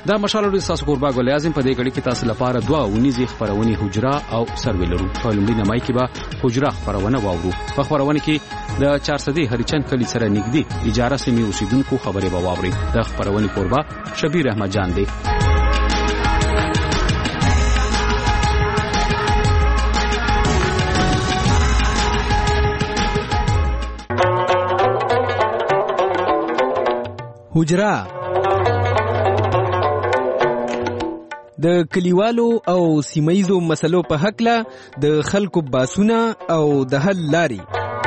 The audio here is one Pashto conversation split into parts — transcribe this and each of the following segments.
دا مشال لري تاسو قربا ګل اعظم په دې غړي کې تاسو لپاره دوا ونیزي خبرونه حجره او سروې لرو. په لومړي نمای کې به حجره خبرونه واورو. په خبرونه کې د 400 هریچند کلی سره نږدې اجاره سیمې اوسیدونکو خبرې به واوري. د خبرونه قربا شبیر احمد جان دی. حجره د کلیوالو او سیمایزو مسلو په حق له د خلکو باسونه او د حل لاري.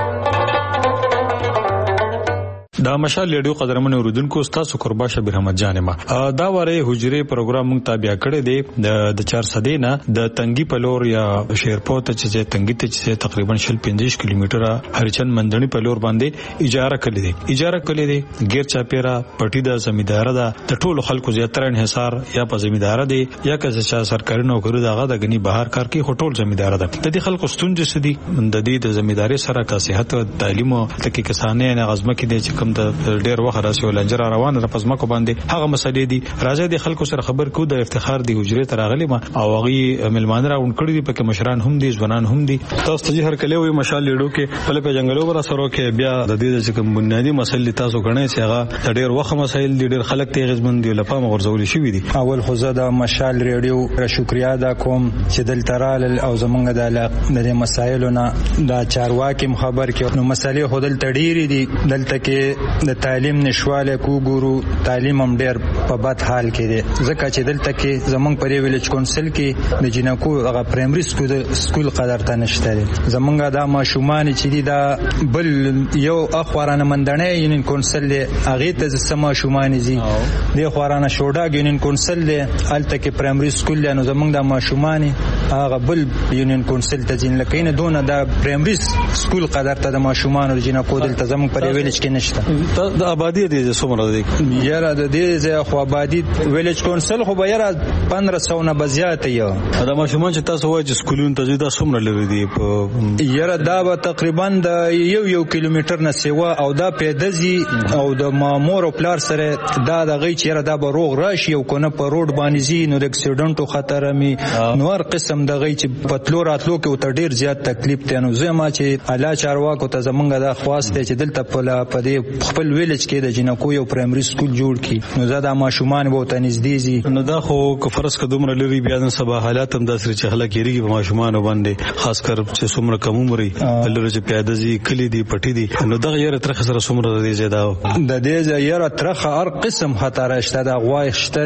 دا مشال ریډیو قدرمن اوریدونکو تاسو قربا شبیر احمد جان ما دا واره حجره پروګرام مونږ تابع کړی دی د 400 نه د تنګي پلور یا شیرپوت چې تنګي ته چې تقریبا 15 کیلومتر هرچن مندنی پلور باندې اجاره کړی دی غیر چاپیرا پټی د زمیندار دا د ټولو خلکو زیاتره انحصار یا په زمیندار دی یا که سرکاري نوکری دغه د غنی بهر کار کې هټول زمیندار ده. د دې خلکو ستونزې سدي د دې د زمینداري سره کا صحت او تعلیم او تکي کسانه نه غزمه کې دي چې د ډېر وخت راسي ولنجر روانه د پزما کو باندې هغه مسلې دي راځي د خلکو سره خبر کو د افتخار دی حجره تر غلي ما او هغه ملمان راون کړی دي پکې مشران هم دي ځوانان هم دي. تاسو ته هر کله وي مشال لیډو کې په لپاره جنگلو ور سره کې بیا د دې چې کوم بنیادی مسلې تاسو غنئ چې هغه ډېر وخت مسایل دي ډېر خلک ته غزمن دي لپاره مغرزول شي دي. اول خو زه د مشال ریډیو شکریا دا کوم چې دلته رال او زمونږ د مسایلونو د چارواکي خبر کې نو مسلې هودل تډيري دي دلته کې د تعلیم نشواله کوګورو تعلیم هم ډیر په بد حال کې دی ځکه چې دلته کې زمونږ په ویلج کونسل کې د جنکو هغه پرایمري سکول قدر ته نشته دی. زمونږ دا ماشومان چې دي دا بل یو اخوارانه مندنه یونین کونسل دی هغه ته سم ماشومان دي د خوارانه شوډا یونین کونسل دی الته کې پرایمري سکول دی نو زمونږ د ماشومان هغه بل یونین کونسل ته ځین لکه نه دونه د پرایمري سکول قدر ته د ماشومان د جنکو دلته زمونږ په ویلج کې نشته. د آبادی دې څومره دي یاره د دې ځای خو آبادی ویلج کونسل خو به یاره 1500 نه بزیات یو دا ماشومان چې تاسو وایي چې سکولونو ته دا څومره لري دي په یاره دا به تقریبا د یو کیلومتر نه سیوا او دا پیدزي او د مامور او پلار سره دا د غي چې دا به روغ راشي او کنه په روډ باندې زی نو د اکسیډنټو خطر می نور قسم د غي چې پتلو راتلو کې ته ډیر زیات تکلیف ته نو زما چې الله چارواکو ته زمونږ دا خواسته چې دلته په دې خپل ویلج کې د جنکو یو پرایمري سکول جوړ کی نو زدا ماشومان وو ته نږدې دي نو دا خو کفرس کدومره لري بیا نن سبا حالات هم داسې چې خلک یریږي په ماشومان باندې خاص کر چې څومره کم عمري لري چې پیاده زی کلی دی پټی دی نو دا یره تر سره څومره دی زیاده د دې یره ترخه هر قسم خطر شته د غوای شته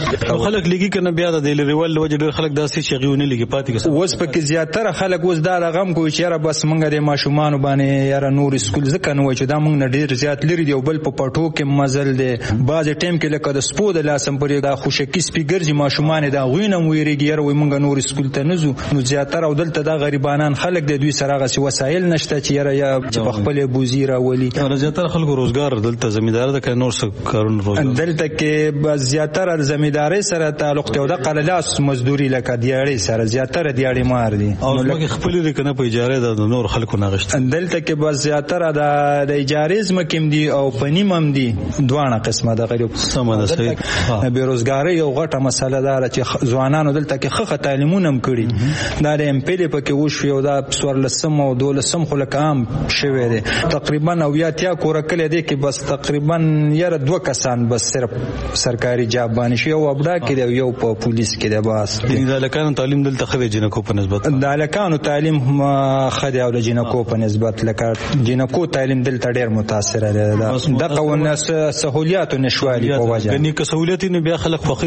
خلک لګي کنه بیا د لیریوال وجه ډیر خلک داسې شغیونه لګي پاتې کس اوس پکې زیاتره خلک اوس دا غم کوي چې یره بس مونږ د ماشومان باندې یره نور سکول ځکه نو چې دا مونږ ډیر زیات لري دی بل په پټو کې مزل دی باز ټیم کې لکه د سپو د لاسم پرې دا خوشکی سپیګرځي ماشومان دا غوینه ویریږي یره وي مونږ نور سکول ته نزو نو زیاتره او دلته دا غریبانان خلک د دوی سره غسی وسایل نشته چې یره یا په خپل بوزیره ولی زیاتره خلکو روزګار دلته زمیندار د نور څه کارونه روزګار دلته کې زیاتره زمینداري سره تعلق ته د قلالاس مزدوري لکه دیاړي سره زیاتره دیاړي مار دي او لکه خپل د کنه په اجاره د نور خلکو نغشت دلته کې بس زیاتره د اجارې زمکم دي او پنیمم دي دوانه قسمه د غریب سمه ده بیروزګاری یو غټه مسله ده چې ځوانانو دلته کې خخه تعلیمونه هم کړي دا د امپیل په کې وشو یو دا سور لسم او دولسم خو لکه عام شوی دی تقریبا او یا تیا کور کله دی کې بس تقریبا یره دوه کسان بس صرف سرکاري جاب باندې شو او ابدا کې یو په پولیس کې دی بس د لکانو تعلیم دلته خو جنکو په نسبت د لکانو تعلیم خدي او د جنکو په نسبت لکه جنکو تعلیم دلته ډیر متاثر دی دا قوانه سہولیات نشوالي په وجه کني که سہولیت نه بیا خلک خوخي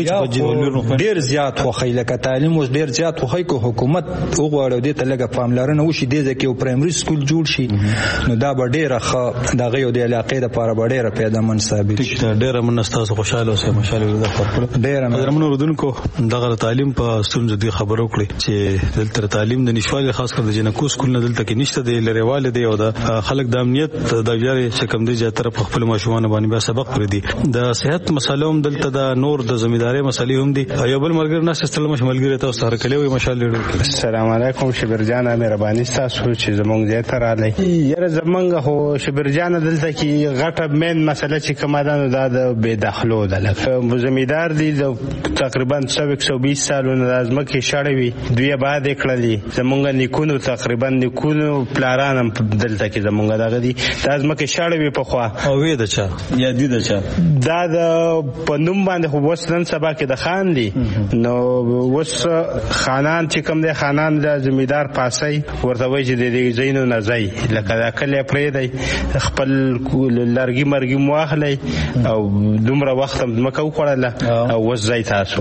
چې ډیر زیات خوخي لکه تعلیم اوس ډیر زیات خوخي کو حکومت وغواړي د ته لګه پاملرنه وشي د ځکه یو پرایمري سکول جوړ شي نو دا به ډیره ښه دغه یو د علاقې لپاره به ډیره پیدا مناسبه شي ډیره منستاسو خوشاله اوسه ماشاءالله د خپل ډیره درمنو ردونکو دغه تعلیم په ستونزو دی خبرو کړی چې دلته تعلیم د نشوالي خاص کر د جنکو سکول نه دلته کې نشته دی لریواله دی او د خلک د امنیت د ویاري چې کم دي زیاتره په خپل ماشومان باندې به سبق پرې دي. د صحت مسالو هم دلته د نور د زمینداري مسالې هم دي. یو بل مرګر نه سستل مشملګری تاسو سره کلیوي ماشاءالله. السلام علیکم شبر جان مهرباني تاسو چې زمونږ ځای ته راغلی. یره زمونږ هو شبر جان دلته کې غټه مین مسله چې کومه ده د بې دخلو ده. لکه زمیندار دي تقریبا 120 سالونه د ځمکې شړوي دوی بعد کړلي. زمونږ نیکونو تقریبا نیکونو پلاران هم دلته کې زمونږ دغه دي د ځمکې شړوي په خوا او وې د چا یا دي د چا دا د په نوم باندې خو وس نن سبا کې د خان دي. نو وس خانان چې کوم دي خانان د زمیندار پاسي ورته وایي چې د دې زینو نه ځي لکه دا کله پرې دی خپل لرګي مرګي مواخلي او دومره وخت مکه وکړله او وس ځای تاسو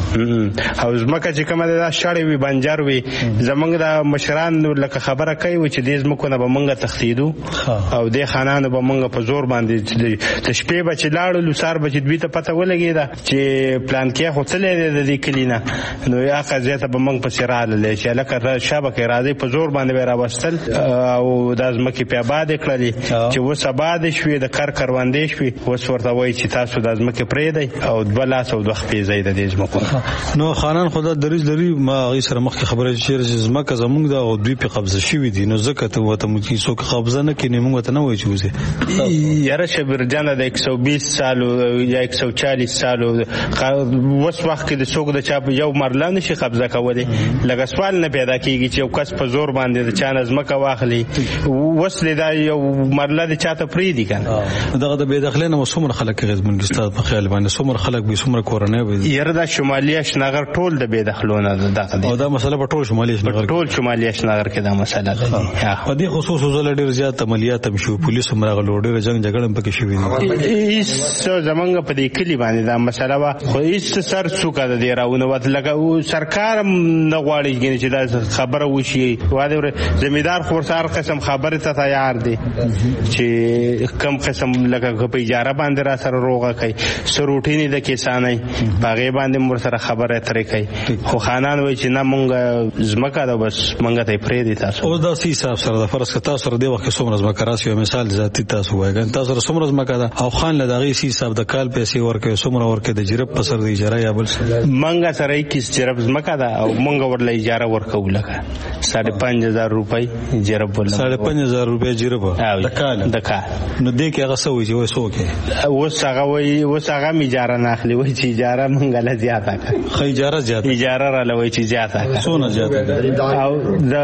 او زمکه چې کومه دا شړې وي بنجر وي زمونږ د مشران لکه خبره کوي چې دې زمکو نه به مونږ تختیدو او د خانانو به مونږ په زور باندې د شپې به چې لاړو سار به چې دوی ته پته ولګېده چې پلان کې خو تللی د دې کلي نه نو یا قضیه ته به مونږ پسې راغللی چې هلکه شابه کې راځئ په زور باندې به یې راوستل او دا ځمکې پې ابادې کړلې چې اوس ابادې شوې د کر کروندې شوې اوس ورته وایي چې تاسو دا ځمکې پرېږدئ او 2 لاس او 2 خپې ځئ د دې ځمکو. نو خانان خو دا دریځ لري ما هغې سره مخکې خبره چې ځمکه زموږ ده او دوی پې قبضه شوي دي نو ځکه ته ورته موږ څوک قبضه نه کړي موږ ورته نه وایو چې وځئ. یاره شبرجانه د 120 سالو یا 140 سالو اوس وخت کې د څوک د چا یو مرله نشي قبضه کولی. لکه سوال نه پیدا کېږي چې یو کس په زور باندې د چا نه ځمکه واخلي اوس دا یو مرله د چا ته پرېږدي که نه. دغه د بې دخلۍ نه څومره خلک اغېزمن دي ستا په خیال باندې څومره خلک به څومره کورنۍ به یاره دا شمالي اشنغر ټول د بې دخلو نه دغه دي او دا مسله په ټول شمالي اشنغر ټول شمالي اشنغر کې دا مسله ده. په دې خصوص زله ډېر زیات عملیات هم شو پولیسو هم راغلو ډېره جنګ جګړه هم پکې شوې دي. هېڅ زمونږ په دې کلي باندې دا مسله وه خو هېڅ سر څوکه د دې راونه لکه سرکار هم نه غواړي چې دا خبره وشي. زمیندار خو ورته هر قسم خبرې ته تیار دی چې کم قسم لکه په اجاره باندې را سره روغه کوي څه روټینې د کسانۍ په هغې باندې هم ورسره خبرې اترې کوي خو خانان وایي چې نه مونږ ځمکه ده بس مونږ ته یې پرېږدي تاسو. اوس داسې حساب سره ده فرض که تاسو سره دې وخت کې څومره ځمکه راسي یو مثال ذاتي تاسو وایي تاسو سره څومره ځمکه ده او خان له د هغې حساب د کال پیسې ورکوي څومره ورکوي د جرب په سر د اجاره یا بل مونږ سره 21 جرب ځمکه ده او مونږ ورله اجاره ورکوو لکه 5,500 روپۍ جرب ورله 5,500 روپۍ جرب د کال نو دې کې هغه څه وایي چې وایي څه وکړي اوس هغه وایي اوس هغه هم اجاره نه اخلي وایي چې اجاره مونږ له زیاته کړه ښه اجاره زیاته اجاره راله وایي چې زیاته کړه څونه زیاته او د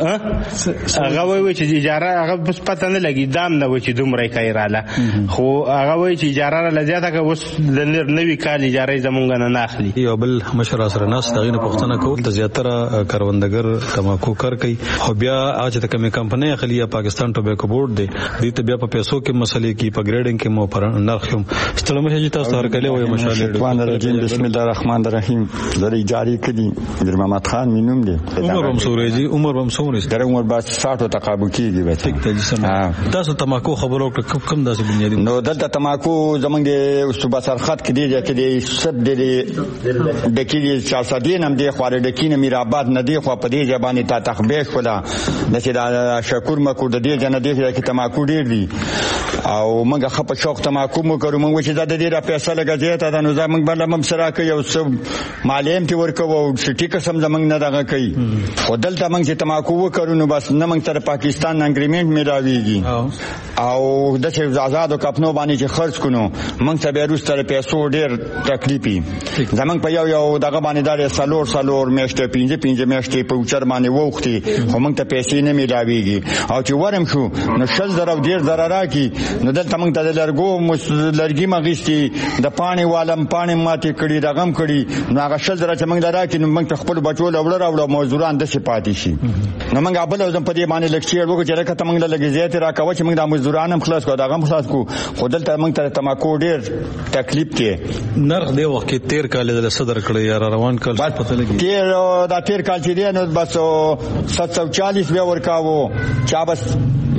هغه وایي چې اجاره هغه بس پته نه لګي دام نه وایي چې دومره یې کوي راله خو هغه وایي چې اجاره راله زیاته کړه اوس د نوي کال اجاره یې زمونږ نه اخلي. یو بل مشر سره ناست هغې نه پوښتنه کول د زیاتره کروندګر تماکو کار کوي خو بیا هغه چې د کومې کمپنۍ اخلي یا پاکستان ټوبیکو بورډ دی دوی ته بیا په پیسو کې مسلې کې په ګریډینګ کې مو پر نرخ هم ستړی مشه چې تاسو هرکلی وایي ماشاءالله. بسم الله الرحمن الرحیم زری جاری کړي میر محمد خان مینوم دی عمر هم سورېږي عمر هم څومره در عمر با 60 تقابو کېږي به تاسو تماکو خبرو کم داسې بنیادی نو دلته تماکو زمونږ د صوبه سرحد کې دی چې د سب د ډکې 400 نم دی خواره ډکې نه میر آباد نه دی خو په دې ځبانې تا تخبیش خدا د چې دا شکور مکو د دې جن دی چې تماکو ډیر دی او موږ خپ شوق تماکو مو کوو موږ چې دا د دې را پیسې لګځي ته د نو زموږ بل هم سره کوي او څه مالیم تی ورکو او سټی قسم زموږ نه دغه کوي خو دلته موږ چې تماکو وکړو نو بس نه موږ تر پاکستان اګریمنت میراویږي او د څه آزاد او کپنو باندې چې خرج کونو موږ ته به روسته پیسو ډیر تکلیفي زموږ په یو دغه باندې دا سالور میشته 5 میشته په اوچر باندې وختي خو موږ ته پیسې نه میراویږي او چې ورم شو نو 6000 ډیر ضرر راکې نو دلته موږ ته لرګي مغيستي د پانی والم پانی ماتې کړي دغم کړي نو هغه 6000 چې موږ دراکې نو موږ خپل بچو لوړ موضوعان د سپاتې شي نو موږ ابل زم په دې باندې لیکچر وکړو چې راکته موږ له لګزیات راکوي چې موږ د مزدوران هم خلاص کو دغه هم خلاص کو خو دلته موږ ته تماکو ډیر تکلیف کې نرخ دی وخت کې 13 کال د صدر کړی یا روان کال پته لګي دا 13 کال چې دی نو بس 740 به ورکاو چا بس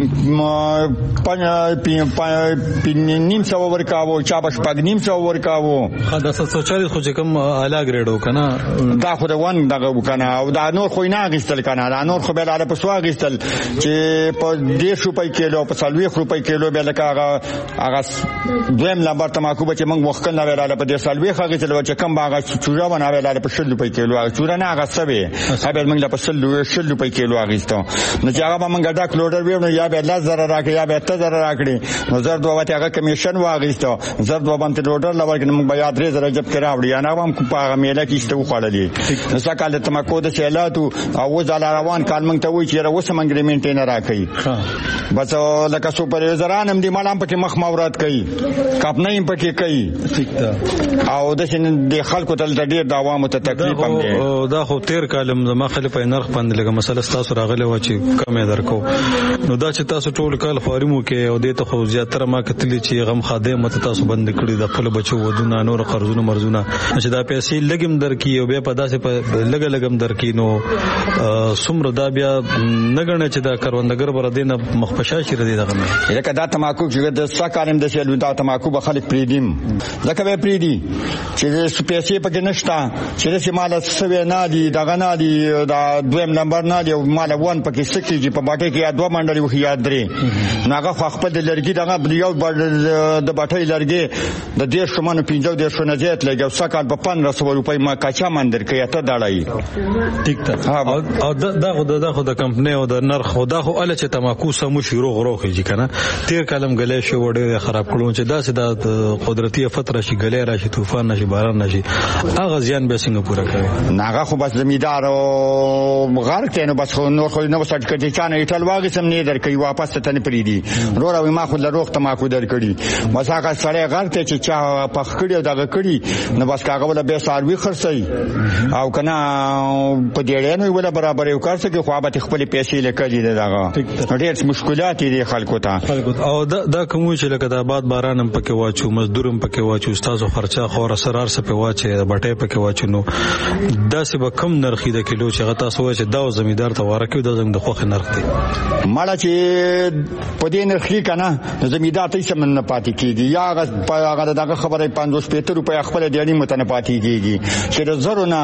نیم سو ورکاوو چا بشپګ نیم سو ورکاوو دا 740 خو چې کوم اعلی ګریډ وکنه دا خو د ون دغه وکنه او دا نور خو نه غیستل کنه دا نور خو به لاله په سوا غیستل چې په 100 روپۍ کیلو په 40 روپۍ کیلو به لکه هغه دویم نمبر تماکو به چې موږ وختل نه ویلاله په 40 غیستل چې کم باغه چوره ونه ویلاله په 100 روپۍ کیلو هغه چوره نه هغه سبه هغه موږ په 100 روپۍ کیلو غیستو نو چې هغه موږ ډا کلوډر ویو یا به 10,000 راکړي یا به 10,000 راکړي نو زر دوه وته هغه کمیشن واغیستو زر دوه باندې لوډر لور کې موږ بیا 3,000 جب کراوړي یا نه هم په هغه میله کې شته وخړلې نو سکه تماکو د سیلاتو او ځل روان کال موږ ته وی چې اوس موږ اګریمنټ نه راکړي بس لکه سپروایزران هم دې مالام پکې مخ مورات کوي کاپنه هم پکې کوي او د خلکو ته ډېر د عوامو ته تکلیف هم دی دا خو تیر کالم زما خلک په نرخ باندې لګه مسله تاسو راغله و چې کمې درکو نو دا چې تاسو ټول کال فارمو کې او دې ته خو زیاتره ما کتلی چې غم خادم ته تاسو بند کړی د خپل بچو ودونه نور قرضونه مرزونه چې دا پیسې لګم درکې او بیا په داسې په لګم درکې نو څومره دا بیا نګنه چې دا کروندګر بر دینه مخپشا شي ردی دغه نه لکه دا تماکو چې د سکارم د سیلو دا تماکو به خلک پریدیم لکه به پریدي چې پیسې پکې نشتا چې د مال سوي نه دي دغه نه دي دا دویم نمبر نه دی مال ون پکې سکیږي په باټه کې دوه منډلې وخت یاد درې ناغه خپل د لرګي دغه یو د باټې لرګي د 1.5 شمانو 15 نه زیات لګي او سکال په 1500 روپۍ ما کاچا مندر کې ته دړای ټیک ته او دا خو د کمپنی او د نرخ خدا خو ال چې تماکو سمو شروع غروخي کنه تیر کلم غلې شو وړې خراب کړو چې دا سده قدرتي فتره شي غلې راشي طوفان نشي باران نشي اغه زیان به څنګه پوره کوي ناغه خو بس زمیدار او غار کینو بس نور خو نو سټ کړي چانه ایټل واغې سم نه درکې واپس ته نه پریدي روړ ما خو له روغ تماکو درکړي بس هغه سړی غار ته چې چا پخ کړي دغه کړي نو بس کاغه ولا به ساروي خرڅي او کنه په دې نه ولا برابر یو کار څه کې خو به خپل پیسې لکړي دغه ډېر مشکلات دي خلکو ته او دا کوم چې لکه د آباد بارانم پکې واچو مزدورم پکې واچو استادو خرچه خور سرار سپه واچي د بټې پکې واچو نو دا څه به کم نرخې د کیلو چې غتا سوې چې دا زمیدار ته ورکو د زم د خوخ نرخ دی مالا چې په دې نرخې کنه زمیدار ته څه من نه پاتې کیږي یا هغه دغه خبره 550 روپیا خپل دیانی متنه پاتې کیږي چې د زرو نه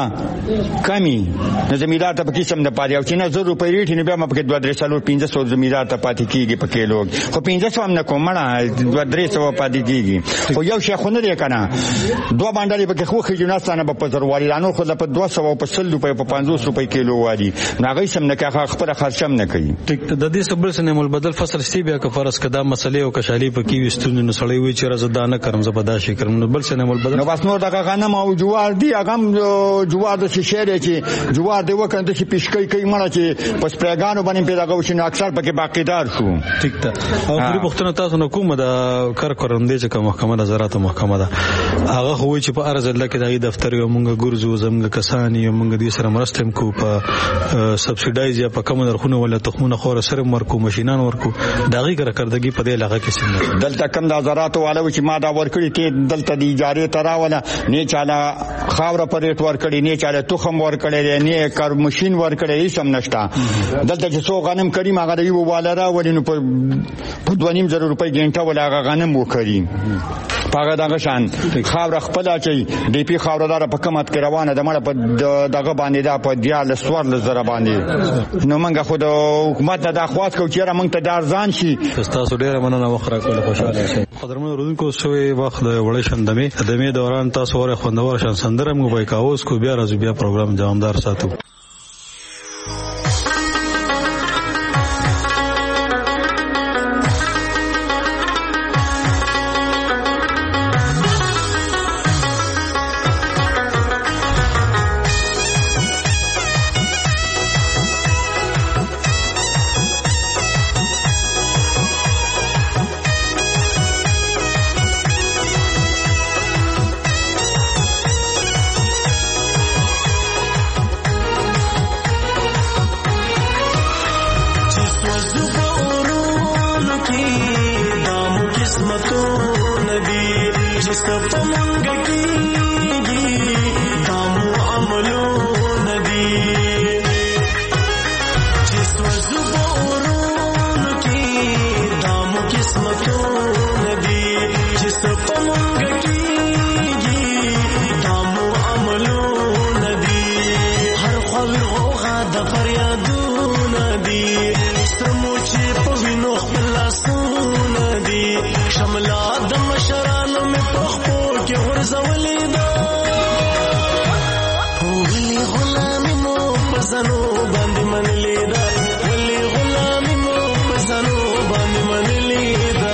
کمی زمیدار ته پکې سم نه پاتې او چې نه 0 روپیا ریټ نه بیا مپکې 2-300 زمیدار ته پاتې کیږي په کیلو خو 500 هم نه کوم مړه 2-300 پاتې کیږي خو یو شی خو نه دی کنه دوه باندې پکې خو خجناستانه په پزروالي لانو خو په 200 او په 100 روپیا په 500 روپیا کیلو وادي ناغې سم نه کا خپل خرچم نه کوي د دې صبر سره مول بدل فصل سی بیا که فرض کدا مسلې او کشالي په کې وستونه نو سړی وی چې رزدانه کرم زبدا شي کرم نو بل سره مول بدل نو بس نور دغه غنم او جوار دی هغه جوار د شهر چې جوار دی وکړه چې پیشکې کوي مړه چې پس پرګانو باندې پیدا غوښنه اکثر پکې باقیدار شو ټیک ته او پوری پښتنه تاسو نو کومه د کار کورندې چې کوم محکمه د زراعت محکمه ده هغه خو چې په ارز الله کې د دفتر یو مونږ ګورځو زمونږ کسان یو مونږ دې سره مرسته کو په سبسیډایز یا په کوم نرخونه ولا تخمونه خور سره ورکو ماشينان ورکو دغه کارکردګي په دې لغه کې سم دلته کم د زراعت والو چې ما دا ورکړي ته دلته د اجاره تراوله نه چاله خاور پر ریټ ورکړي نه چاله تخم ورکړي نه کار ماشين ورکړي سم نشتا دلته چې څو غنم کړي ما غره یو والره ولینو په 2.5 روپۍ ګنټه ولا غنم وکړي پاګه دغه شان خاور خپل اچي ډي پی خاوردار په کمت کې روانه د مړه په دغه باندې دا په دیال سوار لزر باندې نو موږ خو د حکومت د اخواس کو چیرې موږ ته دارزان شي تاسو ډیره مننه وخره کوله خوشاله شئ قدرمن رودونکو شوي وخت د وړې شندمه دوران تاسو ور خوندور شان سندره موږ به کاوس کو بیا راځو بیا پروګرام دوامدار ساتو فریادونه دي سموچې په وینو خپل لاسونه دي شمله د مشرانو مې په خپو کې غورځولې ده ولې غلامي مو په زنو باندې منلې ده ولې غلامي مو په زنو باندې منلې ده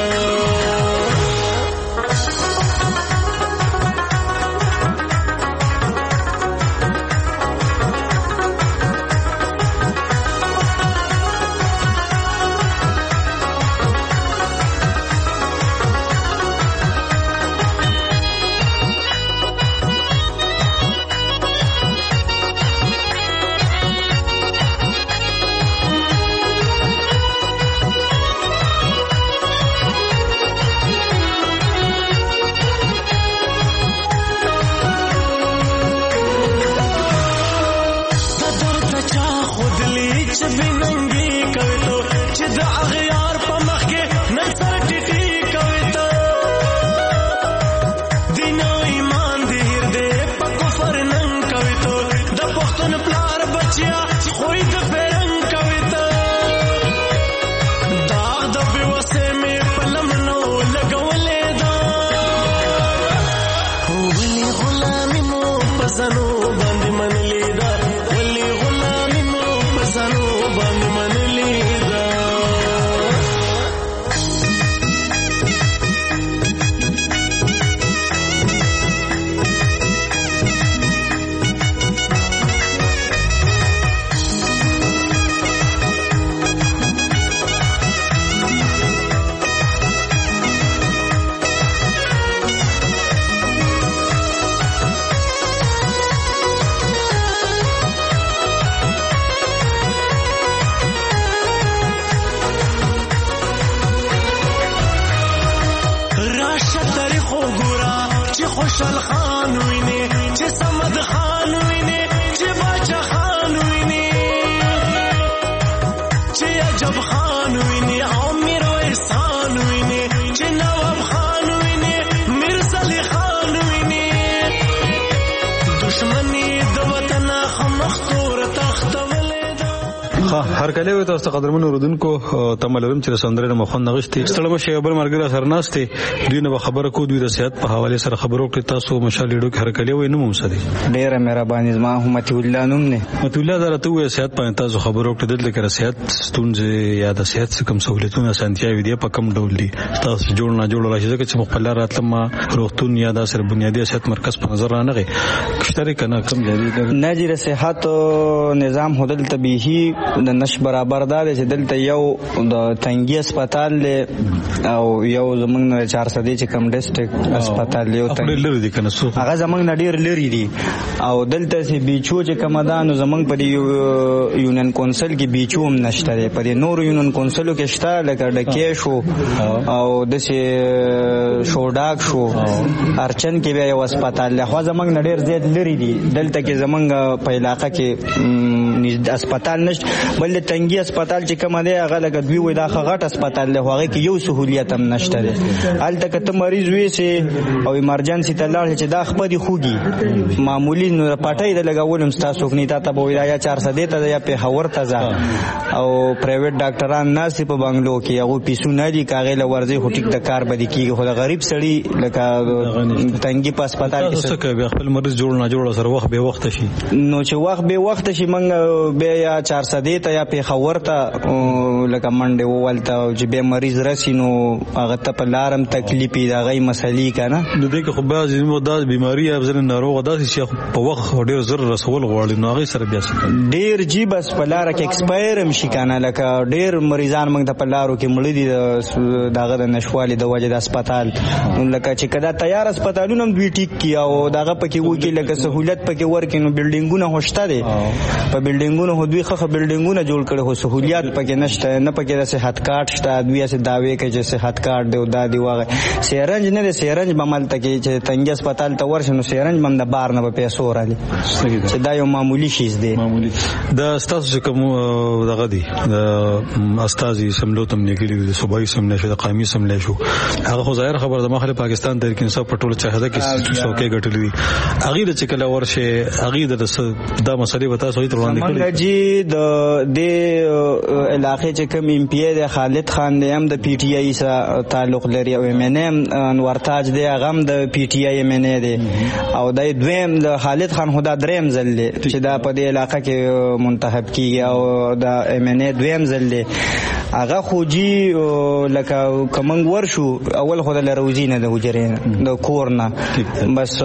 خوشحال خان ویني چې صمد خان ویني چې باچا خان ویني چې عجب خان ویني او میرویس خان ویني چې نواب خان ویني میرزا علی خان ویني دشمنی د وطن خمختور تختولې ده هر کله وي تاسو قدرمن اوردونکو تملرم چې سندره مخون نغشتي ستړم شي بل مرګره سرناسته دوی نه خبره کو دوی د صحت په حواله سره خبرو کې تاسو مشالېډو کې هر کله وي نو ممسدي ډیره مهرباني زما همت الله نوم نه مت الله درته وي صحت په تاسو خبرو کې دلته کې صحت ستونزې یا د صحت کم سہولتونه سنتیاوي دي په کم ډول دي تاسو جوړ نه جوړ راشي چې مخبل راتلم روغتون یا د سر بنیادی صحت مرکز په نظر رانغي کشتري کنه کم جدي ناجر صحت نظام هدل طبيعي د نش برابر ده چې دلته یو د تنګي هسپتال او یو زمونږ 400 چې کم ډیسټریکټ هسپتال یو تنګي لري دي کنه سو هغه زمونږ ډیر لري دي او دلته چې بیچو چې کمدان زمونږ په یونین کونسل کې بیچو هم نشته په نور یونین کونسلو کې شته لکه ډکې شو او د شوډاک شو ارچن کې بیا یو هسپتال له خو زمونږ ډیر زیات لري دي دلته کې زمونږ په علاقې کې هسپتال نشته بل تنګي هسپتال چې کوم دی هغه لکه دوی وای دا غټ هسپتال له هغه کې یو سہولیت هم نشته دی الته کته مریض وي سي او ایمرجنسي ته لاړ چې دا خپدي خوږي معمولی نو پټای د لګولم تاسو کني تا ته وای یا 400 ته یا په هور ته ځه او پرایویټ ډاکټران ناس په بنگلو کې هغه پیسو نه دي کاغه لورځي هټیک د کار بدی کیږي خو غریب سړی لکه تنګي په هسپتال کې څه کوي خپل مریض جوړ نه جوړ سره وخت به وخت شي نو چې وخت به وخت شي منګ به یا 400 ته یا په خور ته لکه منډه وولته چې به مریض رسینو هغه ته په لارم تکلیفي دا غي مسلې کنه نو دغه خو بعض مدد بیماری افزر ناروغ داسې شي په وخت ډیر زر رسول غواړي نو هغه سره بیا ډیر جی بس په لار کې ایکسپایر هم شي کنه لکه ډیر مریضان موږ ته په لارو کې مړ دي داغه د نشوالي د وجه د هسپتال لکه چې کدا تیار هسپتالونه هم دوی ټیک کی او داغه پکې وکی لکه سہولت پکې ورکې نو بلډینګونه هوشته دي په بلډینګونو دوی خو بلډینګونه جوړ کړي هو سہولیات پکې نشته نه پکې د صحت کارت شته دوی اسه داوی کوي چې صحت کارت دی او دا دی واغه سیرنج نه دی سیرنج بمل تکي چې تنګ هسپتال ته ورشنو سیرنج بم د بار نه په پیسو رالي چې دا یو معمولی شیز دی معمولی د استاد کوم دغه دی د استاد سملو تم نیګلی د صوبایي سملې شو د قومي سملې شو هغه خو ظاهر خبر د مخالف پاکستان تحریک انصاف پټول چاهده کې څوکې غټلې دي اغه د چکل ورشه اغه د دا مسلې وتا سوې تر وړاندې کړې جی د علاقې چې کوم ایم پی ای د خالد خان دی هم د پی ټی آی سره تعلق لري او ایم ان ایم انور تاج دی هغه هم د پی ټی آی ایم ان ای دی او د دویم د خالد خان خدا دریم ځل دی چې دا په دې علاقې کې منتخب کیږي او د ایم ان ای دویم ځل دی هغه خو جی لکه کومنګ ورشو اول خو د لروزینه د حجرې د کورنا بس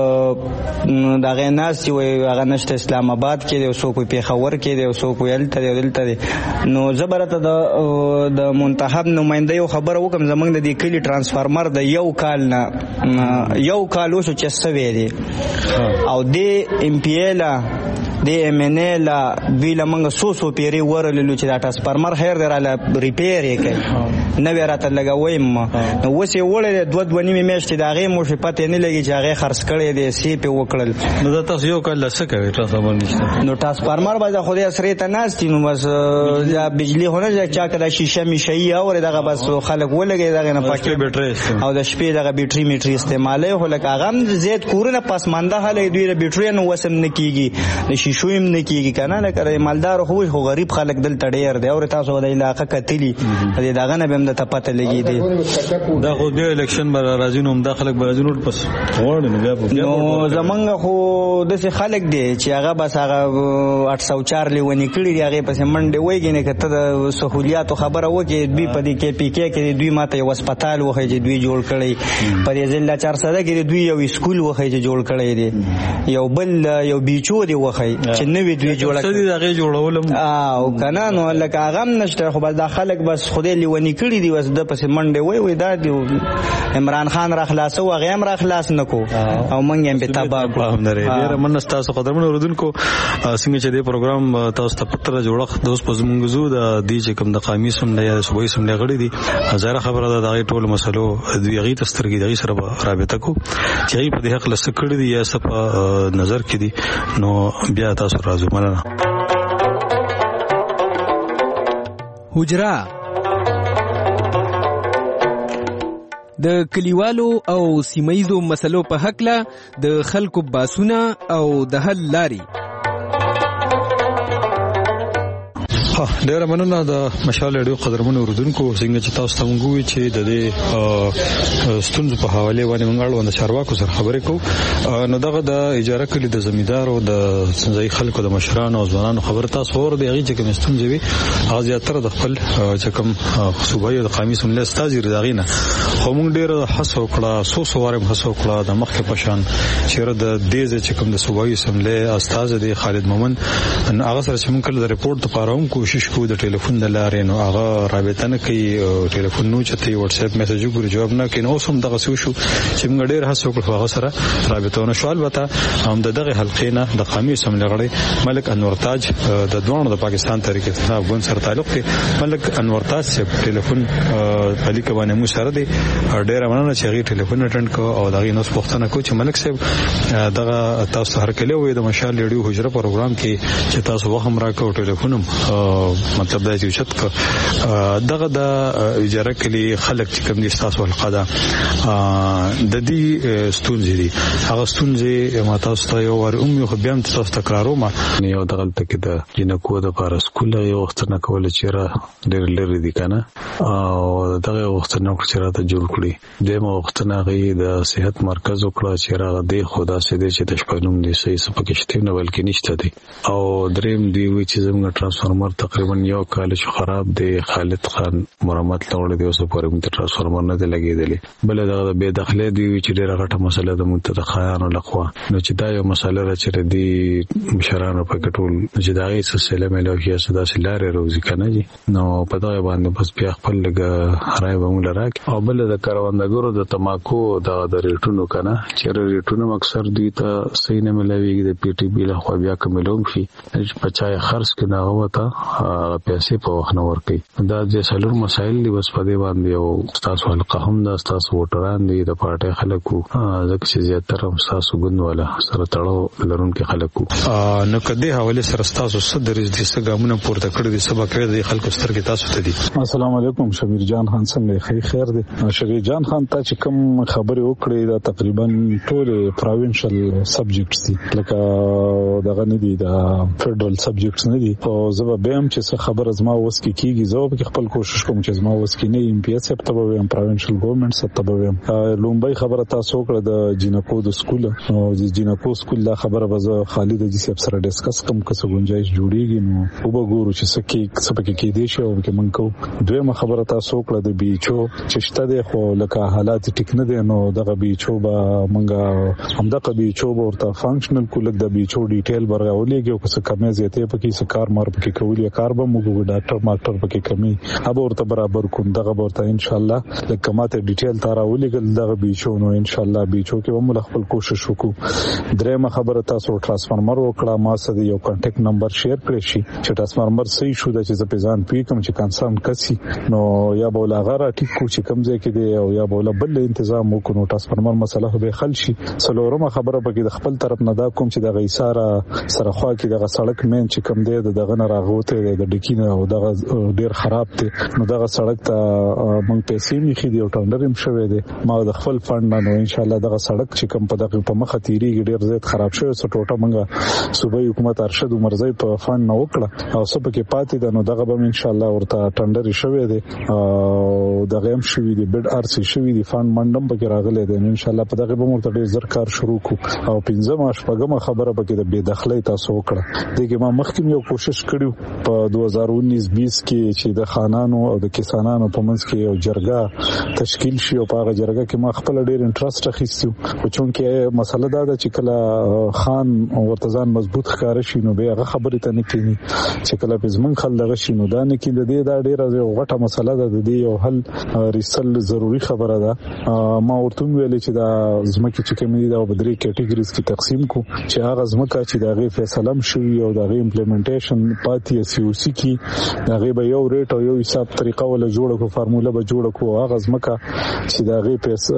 دا غناس چې وي هغه نشته اسلام آباد کې دی او څوک په خبر کې دی او څوک ولته دی دلته دی نو زبرته د منتخب نماینده یو خبر وکم زمنګ د دې کلی ترانسفارمر د یو کال نه یو کال وشو چې سوي دی او د ام پی ال د ام ان ال دوی لمنګ سوسو پیری ورللو چې دا ترانسفارمر خیر دراله ریپیر یې کوي نو راته لګویم نو وسه وړل دوه نیمه میاشتې دا غي مو پته نه لګي چې هغه خرڅ کړي دي سی په وکړل نو دا تاسو یو کال لسه کوي ترانسفارمر نشته نو ترانسفارمر باندې خو دې سره ته ناستي نو بس یا بجلی هونه چې چا کړه شیشه میشي او دغه بس خلک ولګي دغه نه پاتې بیټری او د شپې دغه بیټری میټری استعمالي هو لکه هغه زیات کورونه پسمانده هله دوی د بیټری نو وسم نه کیږي د شیشو هم نه کیږي کنه لکه مالدار خو غریب خلک دلته ډیر دی او تاسو د علاقې کتلی دغه نه بهم د تپته لګي دي دا خو د الیکشن بر راځي نو داخله برازیل پس وړ نه بیا نو زمنګ خو د خلک دی چې هغه بس هغه 804 لیونی کړی دی هغه پس منډه وایي نه کته د سہولیات خبره وکي دوی په دې کې پی کې کې دوی ماته یو هسپتال وخی چې دوی جوړ کړی په دې ضلع 400 کې دوی یو سکول وخی چې جوړ کړی دی یو بل یو بیچو دی وخی چې نوې دوی جوړ کړی دی هغه جوړولم او کنه نو لکه هغه نشته خو بس د خلک بس خدای لیونی کړی دی بس د پس منډه وای دا دی عمران خان را خلاصو هغه هم را خلاص نکو او مونږ هم په تابع کوم نه ډیر من تاسو قدرمن اوردونکو څنګه چې د پروګرام تاسو ته پټره جوړه د اوس په زمونږ زو د دې چې کوم د قومي سم نه یا صوبایي سم نه غړي دي هزاره خبره ده د ټول مسلو دوی غي تسترګي دغه سره رابطه کو چې په دې حق لسه کړی دي یا په نظر کې دي نو بیا تاسو راځو مننه حجرا د کلیوالو او سیمایزو مسلو په حق له د خلکو باسونه او د حل لاري ډیر مننه د مشال ډیو قدرمنو اوردونکو څنګه چې تاسو ته وګورئ چې د دې ستونزو په حواله باندې موږ اړوند چارواکو سره خبرې کوو نو دغه د اجاره کلی د زمیدار او د ځای خلکو د مشرانو او ځوانانو خبر تاسو ور دی چې کوم ستونزې وي هغه زیاتره د خپل چې کوم صوبایي د قومي سملې استازي رضاغینه خو موږ ډیر حسو کړه سو واره حسو کړه د مخکې پشان چیرې د دې چې کوم د صوبایي سملې استاد دی خالد مومن هغه سره چې موږ د ریپورت لپاره هم کوشش کوو د ټلیفون د لارې نو هغه رابطه نه کوي ټلیفون نو چته واتس اپ میسج ګور جواب نه کوي نو سم دغه شو چې موږ ډیر هڅه وکړو هغه سره رابطه ونه شو البته هم دغه حلقې نه د قومي سملې غړي ملک انور تاج د دوه د پاکستان تحریک انصاف ګوند سره تعلق دی ملک انور تاج سے ټلیفون په لیک باندې مو سره دی ډیر مننه چې غي ټلیفون اټند کو او دغه نو پوښتنه کو چې ملک صاحب دغه تاسو هر کله وې د مشال ریډیو حجره پروګرام کې چې تاسو وخت راکو ټلیفون مطلب دا چې شت دغه د اجاره کلی خلک چې کوم دي تاسو حلقه ده د دې ستونزې دي هغه ستونزې ما تاسو ته یو ور خو بیا تاسو تکرارو ما یو دغه تک د جنکو د پار سکول یو وخت نه کول چې را ډېر لري دي کنه او دغه وخت نه چې را ته جوړ کړی د مو وخت نه غي د صحت مرکز وکړه چې را د خدا سي دي چې د شپږم دي سې سپکشته نه بلکې نشته دي او دریم دی وی چې زموږ ترانسفارمر تقریبا یو کال چې خراب دی خالد خان مرمت لوړ دی اوس پورې موږ ترانسفارمر نه دی لګیدلی بل دا به داخله دی چې ډیره غټه مسله ده موږ ته خایانو لخوا نو چې دا یو مسله را چې دی مشرانو په کټول چې دا یې سلسله ملوي چې دا سلاره روزي کنه جی نو په دا باندې بس بیا خپل لګ راي به موږ راک او بل د کاروندګرو د تماکو د ریټونو کنه چې ریټونو اکثر دوی ته صحیح نه ملوي د پی ټی بي لخوا بیا کوملوم شي په چای خرڅ کې نه وته پیسې په وخت نه ورکړي. دا د سلور مسایل دی بس په دې باندې او تاسو حلقه هم دا تاسو ووټران دي د پارټي خلکو ځکه چې زیاتره هم تاسو ګوندواله سره تړاو لرونکي خلکو. نو کدی حواله سره تاسو صدر دې څنګه پورته کړی دي سبا کړی دي خلکو سترګې تاسو ته دي. السلام علیکم شبیر جان خان څنګه خیر دی. شبیر جان خان ته چې کوم خبرې وکړې دا تقریبا ټول پروینشل سبجیکټس دي لکه دغه نه دي دا فدرال سبجیکټس نه دي او زه به هم چې خبر از ما وس کیږي زه به خپل کوشش کوم چې ما وس کې نه ایم پی ایس ته به پروینشل ګورنمنت ته به لومبای خبره تاسو وکړه د جینکو د سکول او د جینکو سکول دا خبره به خالد جی صاحب سره ډیسکس کوم کڅ گنجائش جوړیږي نو وګورو چې څه کې دی شو کې منکو. دویمه خبره تاسو وکړه د بیچو چې شته د خو لکه حالات ټیک نه دي نو دغه بیچو به مونږه همدغه بیچو ورته فنکشنل کولک د بیچو ډیټیل برغولېږي او څه کمې زیاتې پکې څه کار مار پکې کولی کار به موږ ډاکټر ماستر پکې کمی اب ورته برابر کوم دغه ورته ان شاء الله لکه ماته ډیټیل تارا ولېګل دغه بیچو نو ان شاء الله بیچو کې به موږ خپل کوشش وکړو. درېمه خبره تاسو ټرانسفارمر وکړه ما سره یو کانټیکټ نمبر شیر کړی شي چې ټرانسفارمر صحیح شو د چې ځپېزان پی کوم چې کانسان کسي نو یا بولا غره ټیک کو چې کم ځای کې دی او یا بولا بل تنظیم وکړو ټرانسفارمر مسله به حل شي. څلورمه خبره پکې د خپل طرف نه دا کوم چې د غیساره سره خوا کې د سړک مین چې کم دی دغه نه راغوته د ډکینه او دغه ډیر خراب دی نو دغه سړک ته مونږ پیسې میخي دی او ټندر هم شوی دی ما د خپل فند نه ان شاء الله دغه سړک چې کم په دغه په مخه تیریږي ډیر زیات خراب شوی سو ټوټه مونږه صوبایي حکومت ارشد مرزي په فند نه وکړه او څه پکې پاتې ده نو دغه به ان شاء الله ورته ټندر شوی دی او دغه هم شوی دی بډ ارسي شوی دی فند منډم پکې راغلی دی ان شاء الله په دغه به مرته ډیر زر کار شروع کو او پنځمه شپږمه خبره پکې د بے دخلۍ تاسو وکړه دغه ما مخکې یو کوشش کړیو په 2019-20 کې چې د خانانو او د کسانانو په منځ کې یو جرګه تشکیل شي او په هغه جرګه کې ما خپل ډیر انټرست اخیستو خو چونکې مسله دا ده چې کله خان او ورتزان مضبوط ښکار شي نو به هغه خبرې ته نه کینی چې کله په زمون خل دغه شي نو دا نه کې د دې دا ډیره غټه مسله ده د دې یو حل ریسل ضروری خبره ده. ما ورته ویل چې دا زمکه چې کوم دي دا په درې کټګوریز کې تقسیم کو چې هغه زمکه چې دغه فیصله شوی او دغه امپلیمنټیشن پاتې سی او سی کې دغه به یو ریټ او یو حساب طریقه ولا جوړه کو فارموله به جوړه کو هغه زمکه چې دغه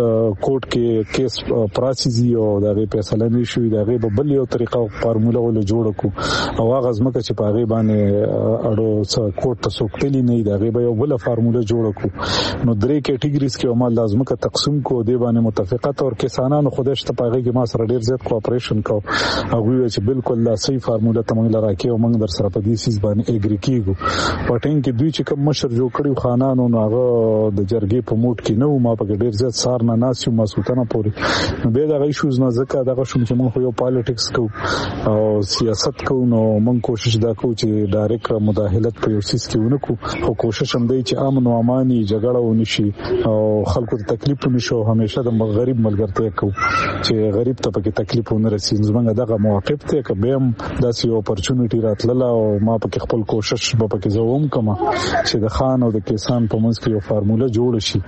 کوټ کې کیس پروسیس او دغه فیصله نشوي دغه به بل یو طریقه فارموله ولا جوړه کو او هغه زمکه چې په هغه باندې اړو کوټ ته سوکتلی نه دغه به یو بل فارموله جوړه کو نو درې کټګوریز کې ما لازمه تقسیم کو دی باندې متفقات او کسانانو خودش ته پاغه کې ما سره ډیر زیات کوآپریشن کو هغه چې بالکل لا صحیح فارموله ته موږ لراکې او موږ در سره په دې سیس باندې اګری کیږو پټین کې دوی چې کوم مشر جوړ کړیو خانانو نو هغه د جرګې په موټ کې نو ما په ډیر زیات سار نه ناسیو مسعودانه پوري نو به دا ایشوز نه ځکه دا شوم چې موږ یو پالیټکس کو او سیاست کو نو موږ کوشش دا کو چې ډایرکټ مداخلت په یو سیس کې ونکو خو کوشش هم دی چې امن او اماني جګړه ونشي او خلکو ته تکلیف نشو همیشه د غریب ملګرتیا کو چې غریب ته پکې تکلیف ونه رسي زمونږ دغه موقف ته کبه هم داسې اپورچونټی راتلله او ما پکې خپل کوشش به پکې زوم کما چې د خان او د کسان په منځ کې یو فارموله جوړ شي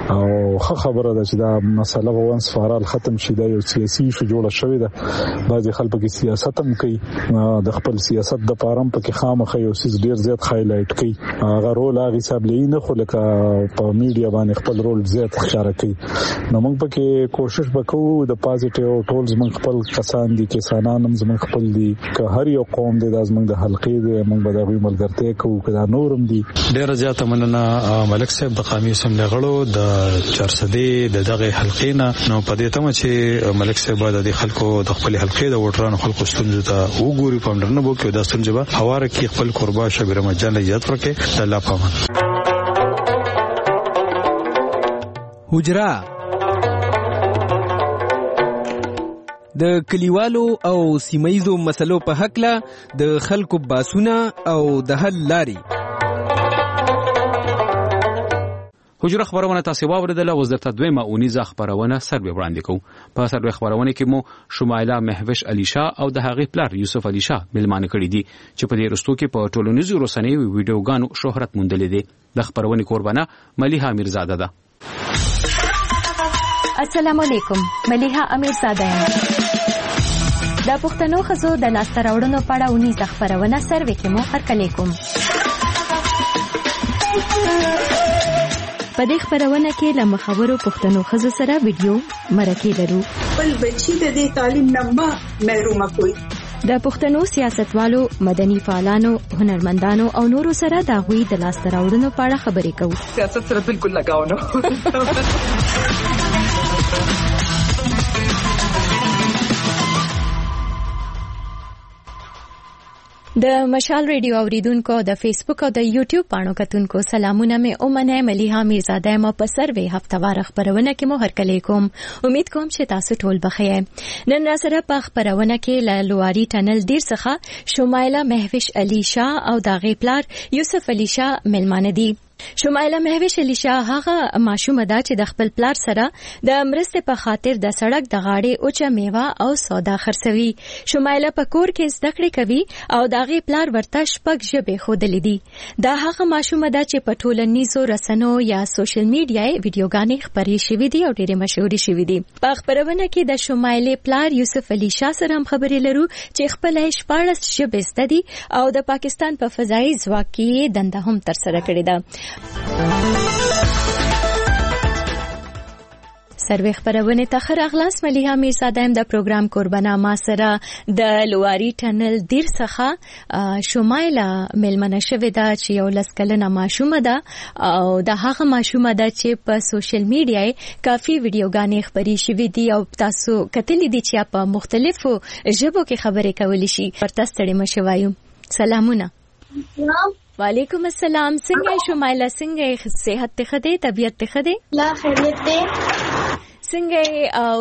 او خبره ده چې دا مسله وانس فارال ختم شي دا یو سیاسي شو جوړه شوې ده بعضي خلک په سیاست هم کوي د خپل سیاست د پارم پکې خامخې یو سیس ډیر زیات هایلایټ کوي هغه رول هغه حساب لې نه خو لکه په میډیا باندې خپل رول زیات ښکاره کوي نو موږ پکې کوشش وکړو د پازیټیو ټولز موږ خپل کسان دي کسانان هم زموږ خپل دي که هر یو قوم دی د زموږ د حلقې دی موږ به د ملګرتیا کوو که دا نورم دي. ډیره زیاته مننه ملک صاحب د قومي اسمبلی غړو د 400 دغه حلقې نه نو په دې تمه چې ملک صاحب د خلکو د خپل حلقې د وټرانو خلکو ستونزو ته وګوري پاملرنه وکړي دا ستونزې به حواره کې خپل قربا شبیر مجان یاد ورکړي د الله پامان. حجرا د کلیوالو او سیمایزو مسلو په حق له د خلکو باسونه او د حل لاري. حجره خبرونه تاسو واوریدله اوس درته دویمه اونیزه خبرونه سروي وړاندې کوم. په سروي خبرونه کې مو شمایله مهوش علي شاه او د هغې پلار یوسف علي شاه ملمانه کړي دي چې په دې رستو کې په ټولنیزو رسنیو ویډیوګانو شهرت موندلې دي. د خبرونه قربانه ملیحه امیرزاده ده. السلام علیکم، ملیحه امیرزاده یم. د پښتنو ښځو د لاسته راوړنو په اړه اونیزه خبرونه سروي کې مو هرکلی کوم. په دې خبرونه کې له مخورو پښتنو ښځو سره ویډیو مرکه لرو. بل بچی د دې تعلیم نه محروم کوي. د پښتنو سیاستوالو، مدني فعالانو، هنرمندانو او نورو سره د غوي د لاس راوړنو په اړه خبرې کوو. سیاست سره بالکل لگاو نه. د مشال ریډیو اوریدونکو د فیسبوک او د یوټیوب پاڼو کتونکو سلامونه مې اومنه ملیحه میرزاده ما په سروي هفتوار خبرونه کې مو هرکلی کوم. امید کوم چې تاسو ټول بخیر. نن را سره په خبرونه کې ل لواری ټنل ډیر څخه شمایله مهوش علي شاه او داغي پلار یوسف علي شاه ملمانه دي. شمایله مهوش علي شاه هغه ماشومه ده چې د خپل پلار سره د مرستې په خاطر د سړک د غاړې اوچه میوه او سودا خرڅوي. شمایله په کور کې زده کړې کوي او داغي پلار ورته شپږ ژبې ښودلې دي. دا هغه ماشومه ده چې په ټولنیزو رسنیو یا سوشل میډیا ویډیوګانې خپرې شوې دي او ډېرې مشهورې شوې دي. په خبرونه کې د شمایله پلار یوسف علي شاه سره هم خبرې لرو چې خپل 14 ژبې زده دي او د پاکستان په فضایي ځواک کې دنده هم ترسره کړې ده. سروي خبرونه ته خراغلاس مليحه میرزاده د پروګرام قربانا ما سره د لواری ټنل دیر څخه شمایله ملمنه شوې ده چې یو لسکلنه ماشومه ده او د هغه ماشومه ده چې په سوشل میډیا کافي ویډیوګانې خبرې شوې دي او تاسو کتلې دي چې په مختلفو ژبو کې خبرې کولې شي. ورته ستړي مشوایو. سلامونه. وعلیکم السلام. څنګه شمایله؟ څنګه صحت ته خده؟ طبيعت ته خده؟ لا خیریت ده. څنګه او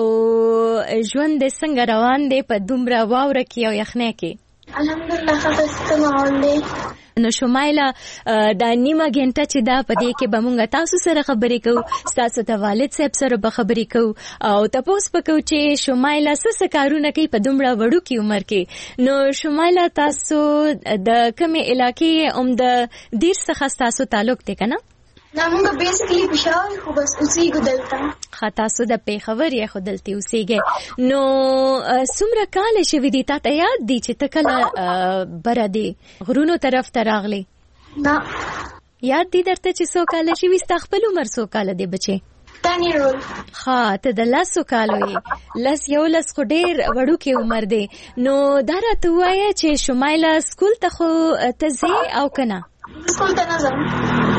ژوند څنګه روان دی په دومره واوره کې او یخنۍ کې؟ الحمدلله ښه ستمون دی. نو شمایله دا نیمه غنټه چې دا پدې کې به مونږ تاسو سره خبرې کوو، تاسو د والد صاحب سره به خبرې کوو او تاسو پکو چې شمایله څه کارونه کوي په دومره وړو کې عمر کې. نو شمایله تاسو د کومه علاقې د دیر څخه تاسو تعلق دی کنه؟ نه موږ بیسیکلی پېښور خو بس اوسېږو دلته. تاسو د پېښور یې خو دلته اوسېږئ. نو څومره کاله شوي دي؟ تا ته یاد دي چې ته کله بره دې غرونو طرف ته راغلې؟ نه. یاد دي درته چې څو کاله شوي؟ ستا خپل عمر څو کاله دی بچې؟ 10 year old. ها ته د 10 کالو یې. 11 خو ډېر وړوکی عمر دی. نو دا راته ووایه چې شمایله سکول ته خو ته ځې او که نه؟ سکول ته نه ځم.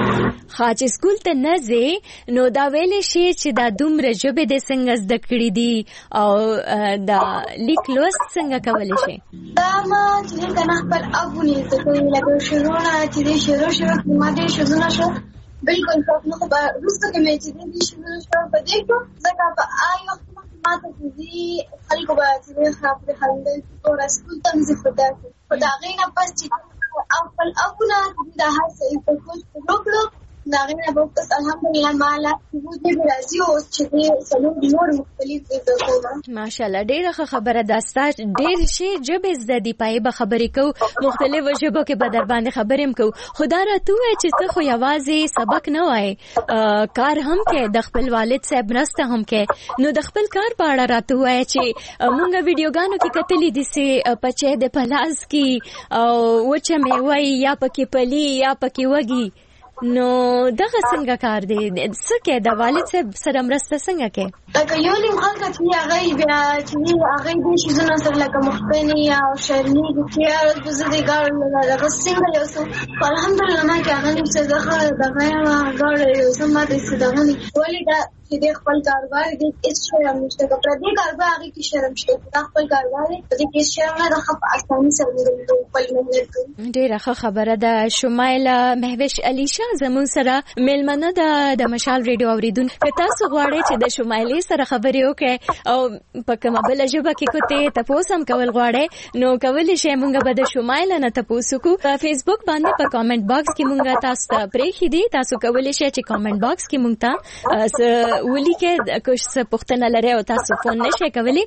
چې سکول ته نه ځې نو دا ویلی شي چې دا دومره ژبې دې څنګه زده کړې دي او دا لیک لوست څنګه کولی شي؟ دا ما چې دی که نه خپل اب ونې زده کوي لکه شروعونه چې دی شروع ما ډېر شروعونه شو بلکل نه خو به وروسته کې مې چې دی شروعونه شو په دې کړو ځکه په هغه وخت مخکې ما ته چې دي خلکو به چې دی خبرې خندل ټوله سکول ته مې زه خو د هغې نه پس چې خپل ابونه دا هر څه یې په کول شروع کړو داغه به پس الحمدلله مالا دې راځي او چې دې څلور نور مختلف دي کومه ماشاءالله ډیره خبره ده. ستاسو ډیر شي جبه زده دی پای به خبرې کو مختلفو ژبو کې به در باندې خبرې هم کو. خدا راته وای چې ته خو یوازې سبق نه وای کار هم کې د خپل والد صاحب مرسته هم کې. نو د خپل کار په اړه راته وای چې مونږ ویډیوګانو کې کتلې دي چې پچې د پلاس کې او وچه مې وای یا پکې پلی یا پکې وږي. نو دغه څنګه کار دی؟ څه کې د والد صاحب سره مرسته څنګه کې؟ لکه یو نیم خلک چې هغه بیا چې هغه دې شیزونه سره لکه مخکنی او شرمی چې زه دې ګاړو دغه څنګه یو څه الحمدلله ما کې هغه څه دغه ګاړو یو څه ما دې څه دغه ولې دا چې د خپل کاروبار دې هیڅ شرم نشته. که پر دې کاروبار هغه کې شرم شته دا خپل کاروبار دې کې شرم نه د خپ اساني سره دې خپل مهنت کوي. ډیره خبره ده. شمایله مهوش علي شاه زمون سره ملمنه ده د مشال ریډیو اوریدونکو. که تاسو غواړئ چې د شمایلې سره خبرې وکړئ او په کومه بل ژبه کې کوته تاسو هم کول غواړئ نو کولی شئ مونږ به د شمایله نه تاسو کو په فیسبوک باندې په کامنټ باکس کې مونږ تاسو ته پرېښې دي. تاسو کولی شئ چې کامنټ باکس کې مونږ ته ولیکئ کوم څه پوښتنه لرئ او تاسو فون نشئ کولی.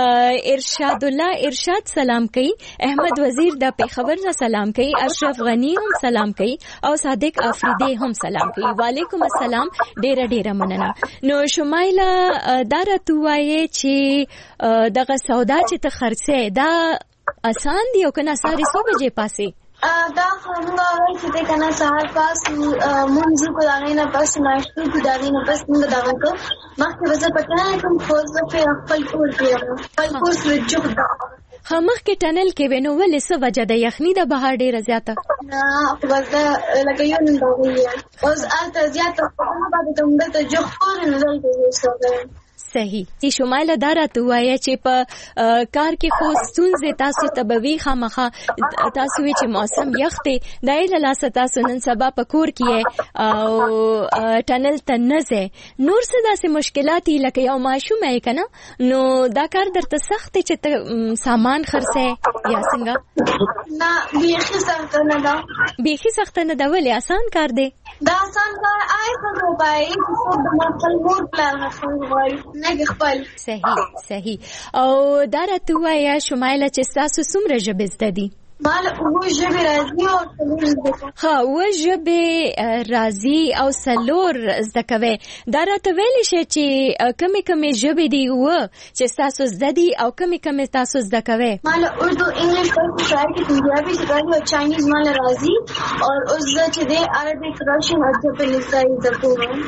ارشاد الله ارشاد سلام کوي. احمد وزیر د پیښور نه سلام کوي. اشرف غنی هم سلام کوي او صادق افریدی هم سلام کوي. وعلیکم السلام. ډیره مننه. نو شمایله دا راته وایي چې دغه سودا چې ته خرڅې دا آسان دی او کنه ساري 100 بجې پاسې دا خو موږ وایي چې چې د کنه سهار پاس منځ کو داغې نه پس ناشته کو داغې نه پس موږ داغه کو مخکې وځه پټه کوم فوز په خپل کور کې خپل کور سره مخ کې ټنل کې وینو ولې څه وجه د یخني د بهر ډیره زیاته نه وځه لکه یو نن دوی اوس الته زیاته په هغه باندې کوم د جو خور نه دلته صحیح چې شماله دارا ته وایي چې په کار کې خو ستونزې تاسو تبوي خامخه تاسو چې موسم یخ دی دای له لاس تاسو نن سبا په کور کې او ټنل ته نزه نور څه داسې مشکلات لکه یو ماشوم یې کنه نو دا کار درته سخت چې سامان خرڅه یا څنګه نه بیخي سخت نه دا بیخي سخت نه دا ولې آسان کار دی دا آسان کار آی خو پای چې د خپل مور پلان غواړي نه خپل صحیح او دا راته وایي شمایله چې تاسو څومره ژبې زده دي مال او ژبې راځي او څلور ها و ژبې راځي او څلور زده کوي دا راته ویل شي چې کمی ژبې دي و چې تاسو زده دي او کمی تاسو زده کوي مال اردو انګلیش په شاعر کې پنجابي څنګه او چاینیز مال راځي او اوس چې د عربیک راشن او جاپانیز زده کوم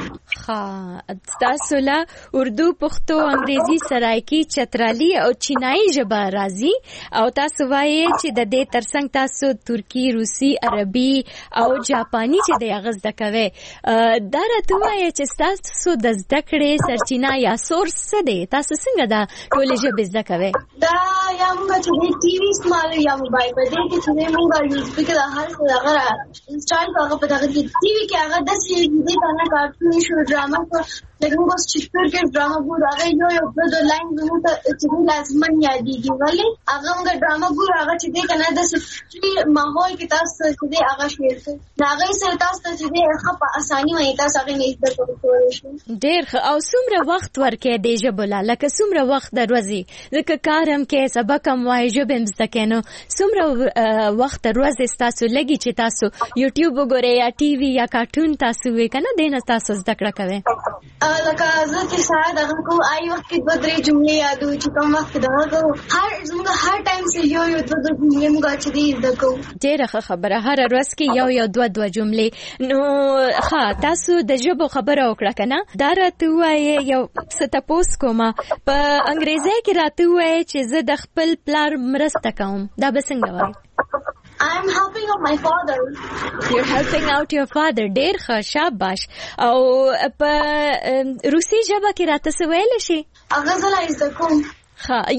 ها تاسو لا اردو پښتو انګریزي سرایکی چترالی او چینایي ژبه راځي او تاسو وایي چې د دې ترڅنګ تاسو ترکی روسي عربي او جاپاني چې د غږ زده کوي دا راته وایي چې تاسو د زده کړې سرچینه یا سورس څه دی تاسو څنګه دا ټول ژبې زده کوي دا یا موږ چې ټي وي استعمال یا موبایل په دې کې چې موږ یوز وکړو هر څه هغه انسټال هغه په دغه ټي وي کې هغه د سې دې کنه کارټون شو ډراما کو لکه موږ چې پر ډراما ګور هغه یو په لاین زموږ ته چې لازمن یادېږي ولی هغه موږ ډراما ګور هغه چې دې کنه د چې ماحول کې تاسو چې دې هغه شیر څه دا هغه سره تاسو چې دې هغه په اساني وایي تاسو هغه نه زده کوئ ډېر او څومره وخت ورکې دی ژبه لکه څومره وخت د ورځې ځکه کارم کې سبق هم وایي ژبه هم زده کوي نو څومره وخت د ورځې تاسو لګي چې تاسو یوټیوب وګورئ یا ټي وي یا کارټون تاسو وی کنه دینه تاسو زده کړه کوي لکه زه چې ساده دغه کو آی وخت کې دوه درې جملې یادو چې کوم وخت دغه کو هر ټایم سه یو دوه جملې موږ چې دې زده کوو ډېره خبره هر ورځ کې یو دوه جملې نو ها تاسو د ژبو خبره وکړه کنه دا راته وایي یو څه تاسو کومه په انګریزي کې راته وایي چې زه د خپل پلار مرسته کوم دا به څنګه وایي I'm helping out my father. You're helping out your father. ډېر ښه شاباش او په روسي ژبه کې راته څه ویلی شي هغه زه لا زده کوم ښه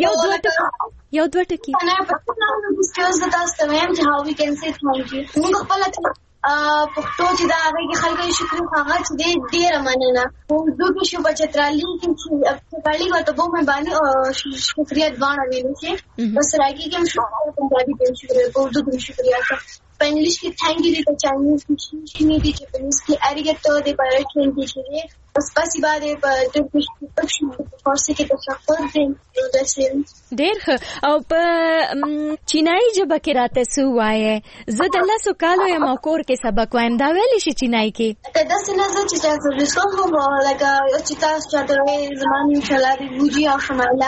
یو دوه ټکي نه په پښتو زه تاسو ته وایم چې how we can say thank you موږ خپله پښتو چې دا هغه کې خلک شکر هغه چې ډېره مننه اردو کې شو بچترالي کې چې پړلی غوته به مې باندې او شکریہ دواړه ویل شي بس راګي کې شو پنجابي کې شکریہ اردو کې شکریہ په انګلیش کې thank you د چاینیز کې شي دي جاپانیز کې arigato د پرشین کې شي spasiba د ترکیش کې پښتو فارسی کې تشکر دې داسې ډېر ښه او په چینایي ژبه کې راته څه وایي زه د لسو کالو یم او کور کې سبق وایم دا ویلی شي چینایي کې داسې نه زه چې تاسو ډسکوم لکه چې تاسو چاته وایي زما نوم شلاري بوجي او شماله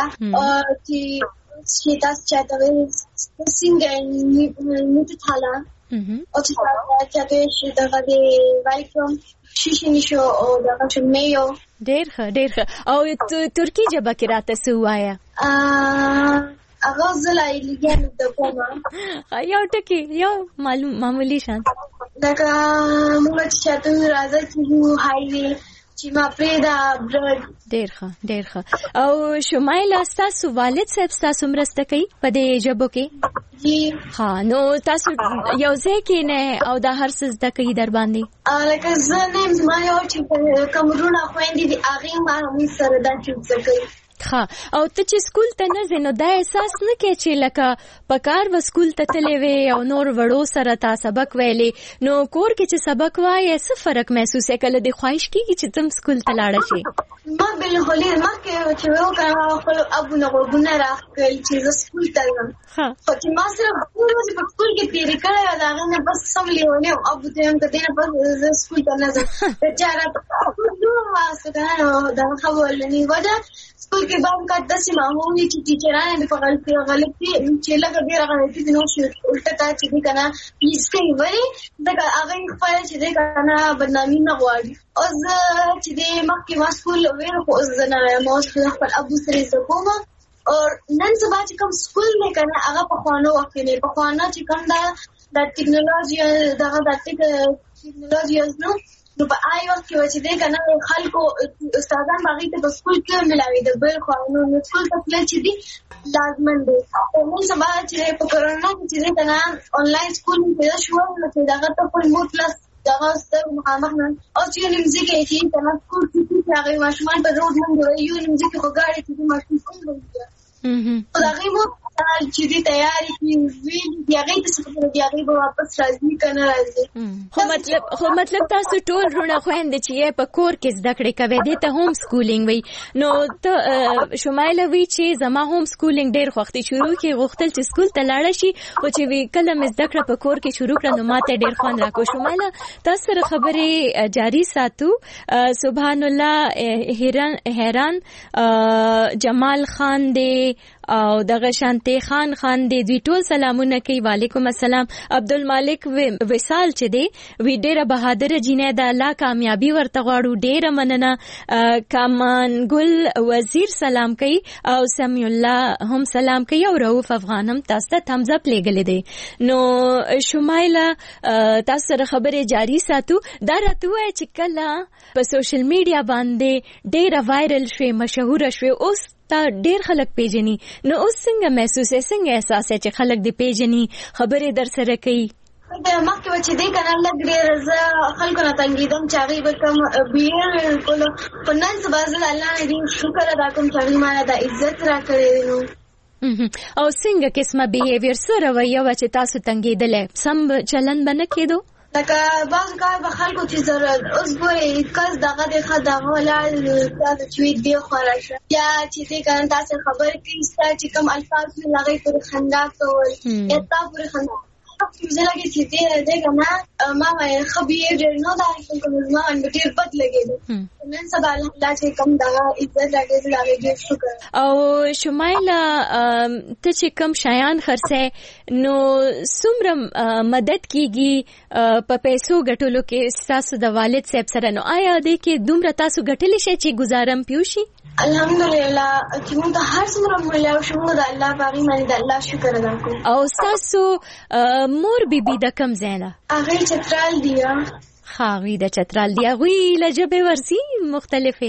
چې تاسو چاته وایي څنګه نیټ تالا او چې تاسو چاته وایي دغه دی وایکم شیشې نشو او دغه چې میو ډېر ښه او ترکی ژبه کې راته څه وایه هغه زه لګیان د کومه یو ټکی یو معمولی شان لکه موږ چې چاته راځي چې هایوي چې ما پرېدا برډ ډېر ښه او شمایله ستاسو والد صاحب ستاسو مرسته کوي په دې ژبو کې ها نو تاسو یو ځای کې نه او دا هر څه زده کوي در باندې لکه زه نه زما یو چې کومرونه خويندې دي هغه ما هم سره دا چې زده کوي ها او ته چې سکول ته نه ځې نو دا احساس نه کوې چې لکه په کار به سکول ته تللی وې او نور وړو سره تا سبق ویلې نو کور کې چې سبق وایې څه فرق محسوسې کله دې خواهش کېږي چې تم سکول ته لاړه شې ما بالکل مخکې چې وکړم خپل ابو نه غوږونه راکړل چې زه سکول ته ځم خو چې ما سره ورځې په سکول کې تېرې کړی د هغې نه بس سم لیونی وم ابو ته یم که دې نه بس زه سکول ته نه ځم بېچاره ټول واسطه که نه دغه خبرلنې وجه سکول کې به هم کا داسې ماحول وي چې ټیچران په غلطي چې لږه ډېره غلطي دي نو شي الټه تا چې دی که نه پیس کوي ولې ځکه هغوی خپل چې دی که نه بدنامي نه غواړي. اوس زه چې دی مخکې ما سکول ویل خو اوس زه نه وایم اوس خپل ابو سره زده کوم. او نن سبا چې کوم سکول دی که نه هغه پخوانو وخت کې دی پخوانه چې کوم د ټکنالوژي دغه د ټکنالوژي نو په آی وخت کې چې دی که نه خلکو استادان به هغوی ته په سکول کې ملاوېدل بل خوا نو سکول ته تلل چې دی لازمن دی. نن سبا چې په کرونا کې چې دی که نه آنلاین سکول پیدا شو نو چې دغه ته خپل مور کلاس دغه ستر مخامخ نن اوس یو نمځي کې چې که نه سکول کې هغوی ماشومان په روډ منډې وایي یو نمځي کې خو ګاډي چې دی ماشوم سکول وایي خو د هغوی مور چې دی تیارې کړي ویلي دي هغوی ته څه خبره دي هغوی به واپس راځي که نه راځي. خو مطلب تاسو ټول وروڼه خویندې چې یې په کور کې زده کړې کوئ دې ته هوم سکولینګ وایي نو ته شمایله وی چې زما هوم سکولینګ ډېر خوښ دی شروع کې غوښتل چې سکول ته لاړه شي خو چې وی کله مې زده کړه په کور کې شروع کړه نو ماته ډېر خوند راکړو. شمایله تاسو سره خبرې جاري ساتو. سبحان الله حیران جمال خان دی او دغه شانته خان دی دوی ټول سلامونه کوي. وعلیکم السلام. عبدالمالک وصال چې دی وی ډیره بهادر جینې د الله کامیابی ورته غواړو ډیره مننه. کامان ګل وزیر سلام کوي او سمی الله هم سلام کوي او رؤوف افغان هم تاسو ته thumbs up لګلې دي. نو شمایله تاسو سره خبرې جاری ساتو. دا راته وایي چې کله په سوشل میډیا باندې ډیره وایرل شوه مشهور شوه اوس تا ډیر خلک پیژني نو اوس څنګه محسوس څنګه احساس چې خلک دې پیژني خبرې در سره کوي؟ مخکې چې دی که نه لږ ډېر زه خلکو نه تنګېدم چې هغوی به کوم بیر کولو خو نن سبا زه د الله نه ډېر شکر ادا کوم چې هغوی ما نه دا عزت راکړی دی. نو او څنګه قسمه بیهیویر څه رویه وه چې تاسو تنګېدلی سم چلن به نه کېدو؟ لکه بعض کار به خلکو چې ضرورت اوس ګورې کس دغه دی ښه دغه ولاړ تاسو چې وي دې خوا راشه یا چې دی که نه تاسو خبرې کوي ستا چې کوم الفاظ وي هغې پورې خندا کول یا تا پورې خندا زه لګې چې دی که نه ما وایي ښه بیهیویر نه دا خلکو زما باندې ډېر بد لګېدو. نن سبا الله چې کوم دغه عزت راکړی زه د هغې ډېر شکر. او شمایله ته چې کوم شیان خرڅی نو څومره مدد کیږي په پیسو ګټلو کې ستاسو د والد صاحب سره نو آیا دې کې دومره تاسو ګټلی شئ چې ګزارم پیو شي؟ الحمدلله چې موږ ته هر څومره ملیو شو موږ د الله په هغې باندې د الله شکر ادا کوو. او ستاسو مور بیبي د کوم ځای ده؟ هغې چترال دي. هغوی د چترال دي. هغوی له ژبې ورځي مختلفې؟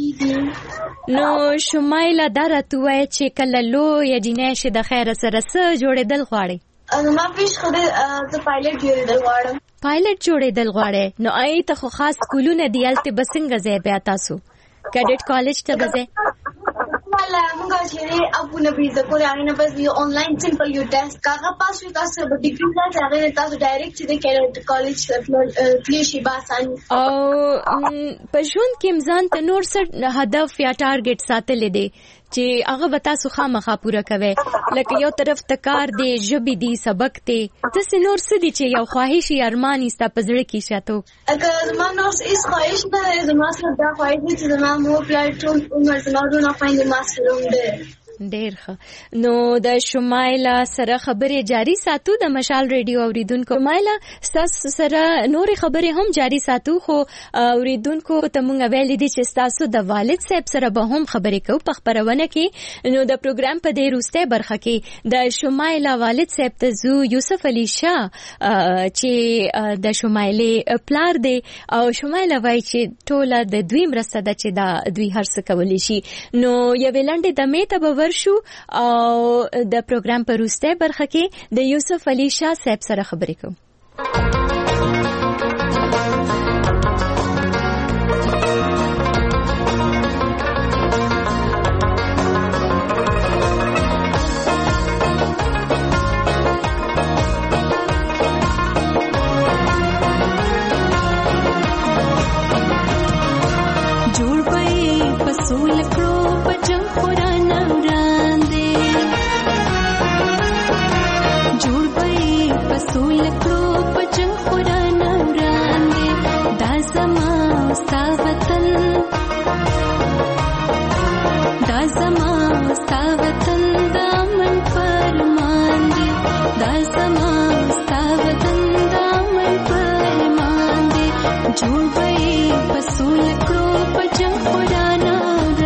نو شمایله دا راته ووایه چې کله لویه جینۍ شي د خیره سره څه جوړېدل غواړئ؟ ما پیش خدای زه پایلټ جوړېدل غواړم. پایلټ جوړېدل غواړئ نو هغې ته خو خاص سکولونه دي هلته به څنګه ځئ بیا تاسو کیډټ کالج ته به ځئ؟ موږ چې ابو نبي زده کول هغې نه بس یو آنلاین سمپل یو ټیسټ که هغه پاس وي تاسو به ډګري راشي هغې نه تاسو ډایرکټ چې د کیډټ کالج ته تللی شي باساني. او په ژوند کې ځان ته نور څه هدف یا ټارګټ ساتلی دی چې هغه به تاسو خامخا پوره کوئ لکه یو طرف ته کار دی ژبې دي سبق دی داسې نور څه دي چې یو خواهش یا ارمان یې ستا په زړه کې شاته؟ زما نور هېڅ خواهش نه دی زما سره دا خواهش دی چې زما مور پلار ټول عمر زما وروڼه خویندې ما سره هم دی. ډیر ښه. نو د شمایله سره خبرې جاری ساتو د مشال ریډیو اوریدونکو. شمایله ستاسو سره نورې خبرې هم جاری ساتو خو اوریدونکو ته مونږ ویلي دي چې ستاسو د والد صاحب سره به هم خبرې کوو په خپرونه کې. نو د پروګرام په دې وروستۍ برخه کې د شمایله والد صاحب ته ځو یوسف علي شاه چې د شمایلې پلار دی او شمایله وایي چې ټوله د دوی مرسته ده چې دا دوی هر څه کولی شي. نو یوې لنډې دمې ته به شو او د پروګرام په وروستۍ برخه کې د یوسف علي شاه صاحب سره خبرې کوو. جوړ پي پسول کړو پجم قرآن پسول کړو پجن قرآن وړاندې دا جوړ به پسول کړو په جنگ خدانا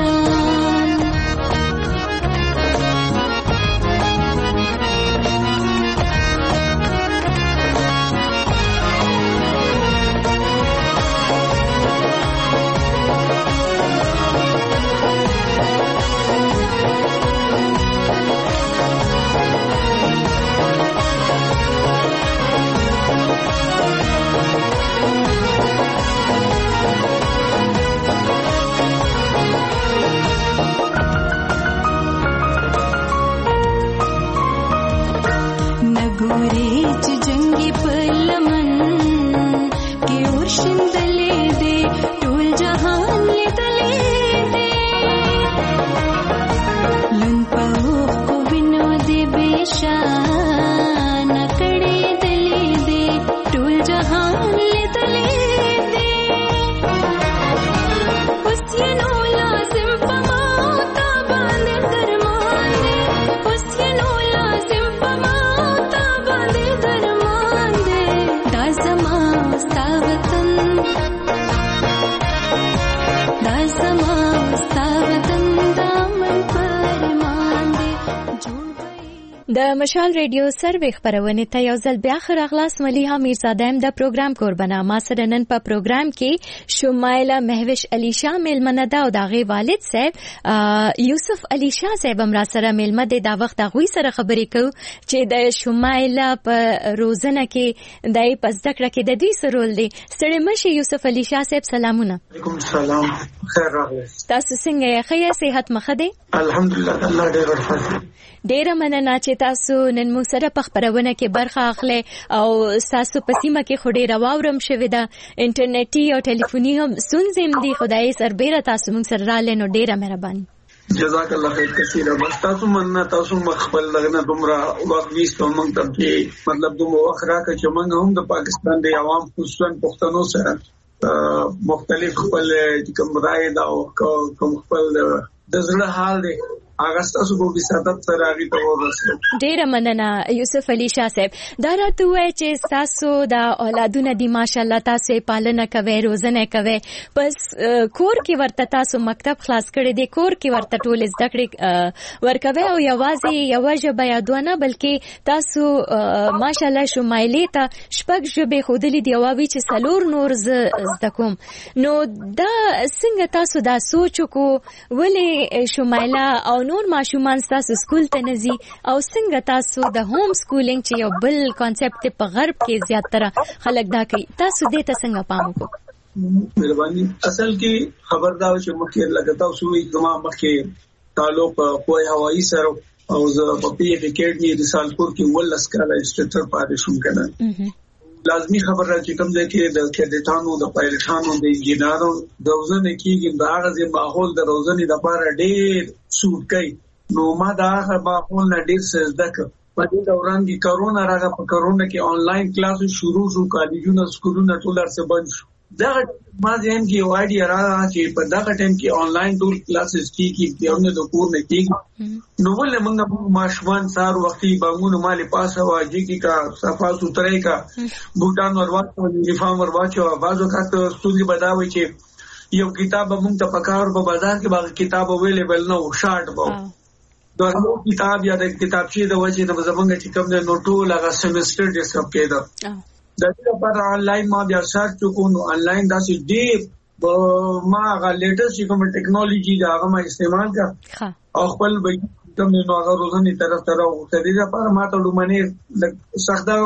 د مشال ریډیو سروې خبرونه ته یو ځل بیا خراغلاس مليها میرزاده د پروګرام قربانا ما سره نن په پروګرام کې شمایله مهوش علی شاه ملمنه دا او دغه والد صاحب یوسف علی شاه صاحب هم را سره ملمه د وخت غوي سره خبرې کو چې د شمایله په روزنه کې دای پس دکړه کې د دې سره ول دي ستړي مشي یوسف علی شاه صاحب سلامونه علیکم السلام خیر راغلی تاسو څنګه یې صحت مخه دي الحمدلله الله دې ورفضل ډیره مننه چې تاسو نن موږ سره په خبرونه کې برخه اخلي او تاسو په سیمه کې خو ډیره واورم شوې ده انټرنیټي او ټلیفوني هم ستونزې دي خدای سربېره تاسو موږ سره را لینو ډیره مهرباني جزاک الله خیر کثیر بس تاسو مننه تاسو مخبل لغنه دومره وخت ویستو موږ ته کې مطلب دومره وخت راکړه چې موږ هم د پاکستان د عوام خصوصا پښتنو سره مختلف خپل کوم رائے دا او کوم خپل د زړه حال دی هغه تاسو په بسادت سره هغه ته ورسېږئ. ډیره مننه یوسف علي شاه صاحب. دا راته وایي چې تاسو د اولادونو دی ماشاءالله تاسو پالنه کوي روزنه کوي پس کور کې ورته تاسو مکتب خلاص کړی دی کور کې ورته ټول زده کړې ورکوي او یوازې یو ژبه یا دوه نه بلکې تاسو ماشاءالله شمایلې ته شپږ ژبې خودلې دی او وی چې سلور نور زده کوم نو دا څنګه تاسو دا سوچ کو ولې شمایله او نور ماشومان تاسو سکول ته نزي او څنګه تاسو د ہوم سکولینګ چې یو بل کانسپټ په غرب کې زیاتره خلک دا کوي تاسو دې ته څنګه پام وکړو؟ مهرباني اصل کې خبردار چې مخکې لګتا اوسو ایکما مخکې تعلق په هوایی سره او زه په پی اف اکیډمي د سالپور کې ولس کاله انسټرکټر پاتې شوم کنه لازمی خبر را چې کوم ځای کې د کډټانو د پایلټانو د انجینرانو د روزنې کېږي دا غزي ماحول د روزنې لپاره ډېر سوټ کوي نو ما دا ماحول نه ډېر سزده کړ په دې دوران کې کرونا راغله په کرونا کې آنلاین کلاس شروع شو کالجونه سکولونه ټول ارڅ بند شو دا ما ځین کې یو اډیا راغله چې په دا ټیم کې آنلاین ټول کلاسز کېږي دیونه د کور نه کېږي نو ولې موږ ماشومان سار وختي بانګونو مالې پاسه واجی کی کا صفا سوتره کا بوټان ورواچو یونیفارم ورواچو بازو کا ستوري بداوي چې یو کتاب موږ ته پکار په بازار کې باغ کتاب اویلیبل نو شارټ وو دا نو کتاب یا د کتابچې د وجه د زمونږ چې کوم د نوټو لغه سیمستر ډیسکپ کېده دا لپاره آنلاین ما بیا سرچ وکړو نو آنلاین دا چې ډېر ما هغه لیټسټ کوم ټیکنالوژي دا هغه ما استعمال کړ او خپل به کوم نو هغه روزنې طرف ته راوته دي لپاره ما ته لومنه سخته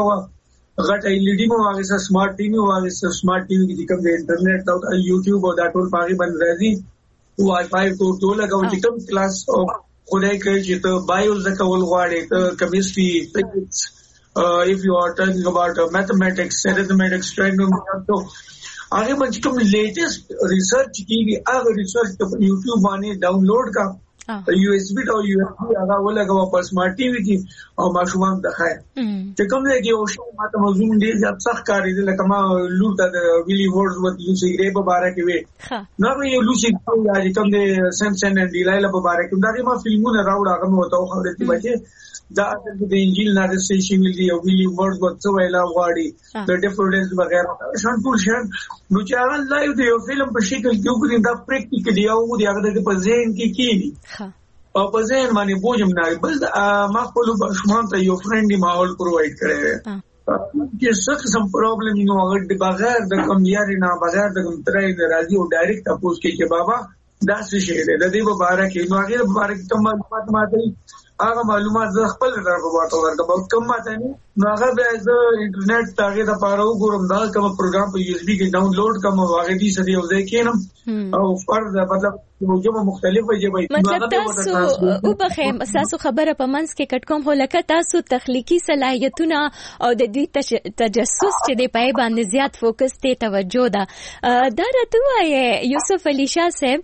غټ ال ای ډي مو هغه سمارټ ټي وي هغه سمارټ ټي وي چې کوم د انټرنیټ او یوټیوب او دا ټول پاغي باندې راځي وای فای ټول لګاو چې کوم کلاس خدای کوي چې ته بایو زکول غواړي ته کیمستري فزکس if you are talking about mathematics arithmetic trigonometry هغه باندې کوم لیټیسټ ریسرچ کیږي هغه ریسرچ په یوټیوب باندې ډاونلوډ کا USB او USB هغه ولګو په سمارټ ټي وي کې او ماشومان د خای چې کوم دی کې او شی ماته موضوع ډیر ځات سخت کاری دی لکه ما لور د ویلی وورډز وت لوسی ګری په باره کې وي نو یو لوسی یا کوم دی سمسن اند ډیلایلا په باره کې دا ما فلمونه راوړ هغه مو ته خو دې بچي دا د انجیل نارسټیشن ویلی او ویلی وورډز وت ویلا غواړي د ډیفرنس وغیرہ شان ټول شان نو چې هغه لایو دی یو فلم په شکل کې وګورئ دا پریکټیکلی او دی هغه د په ذهن کې کیږي او په ذهن باندې بوجم نه بل ما خپل بشمان ته یو فرندي ماحول پرووایډ کړی چې څه قسم پرابلم نو هغه د بغیر د کمیاري نه بغیر د ترای ناراضي او ډایرکټ تاسو کې چې بابا دا څه شی دی د دې په اړه کې نو هغه په اړه کې کوم معلومات ماته هغه معلومات زه خپل طرف ورته ورکوم کوم ماته نو هغه به زه انټرنیټ تاګه د پاره وګورم دا کوم پروګرام په USB کې ډاونلوډ کوم هغه دې سدي او ځای کېنم او فرض مطلب موجوده مختلفه جبهه مطلب تاسو او بخیم تاسو خبره په منځ کې کټکوم هو لکه تاسو تخلیقي صلاحیتونه او د دې تجسس چې د پای باندې زیات فوکس ته توجه ده دا راته وایي یوسف علي شاه صاحب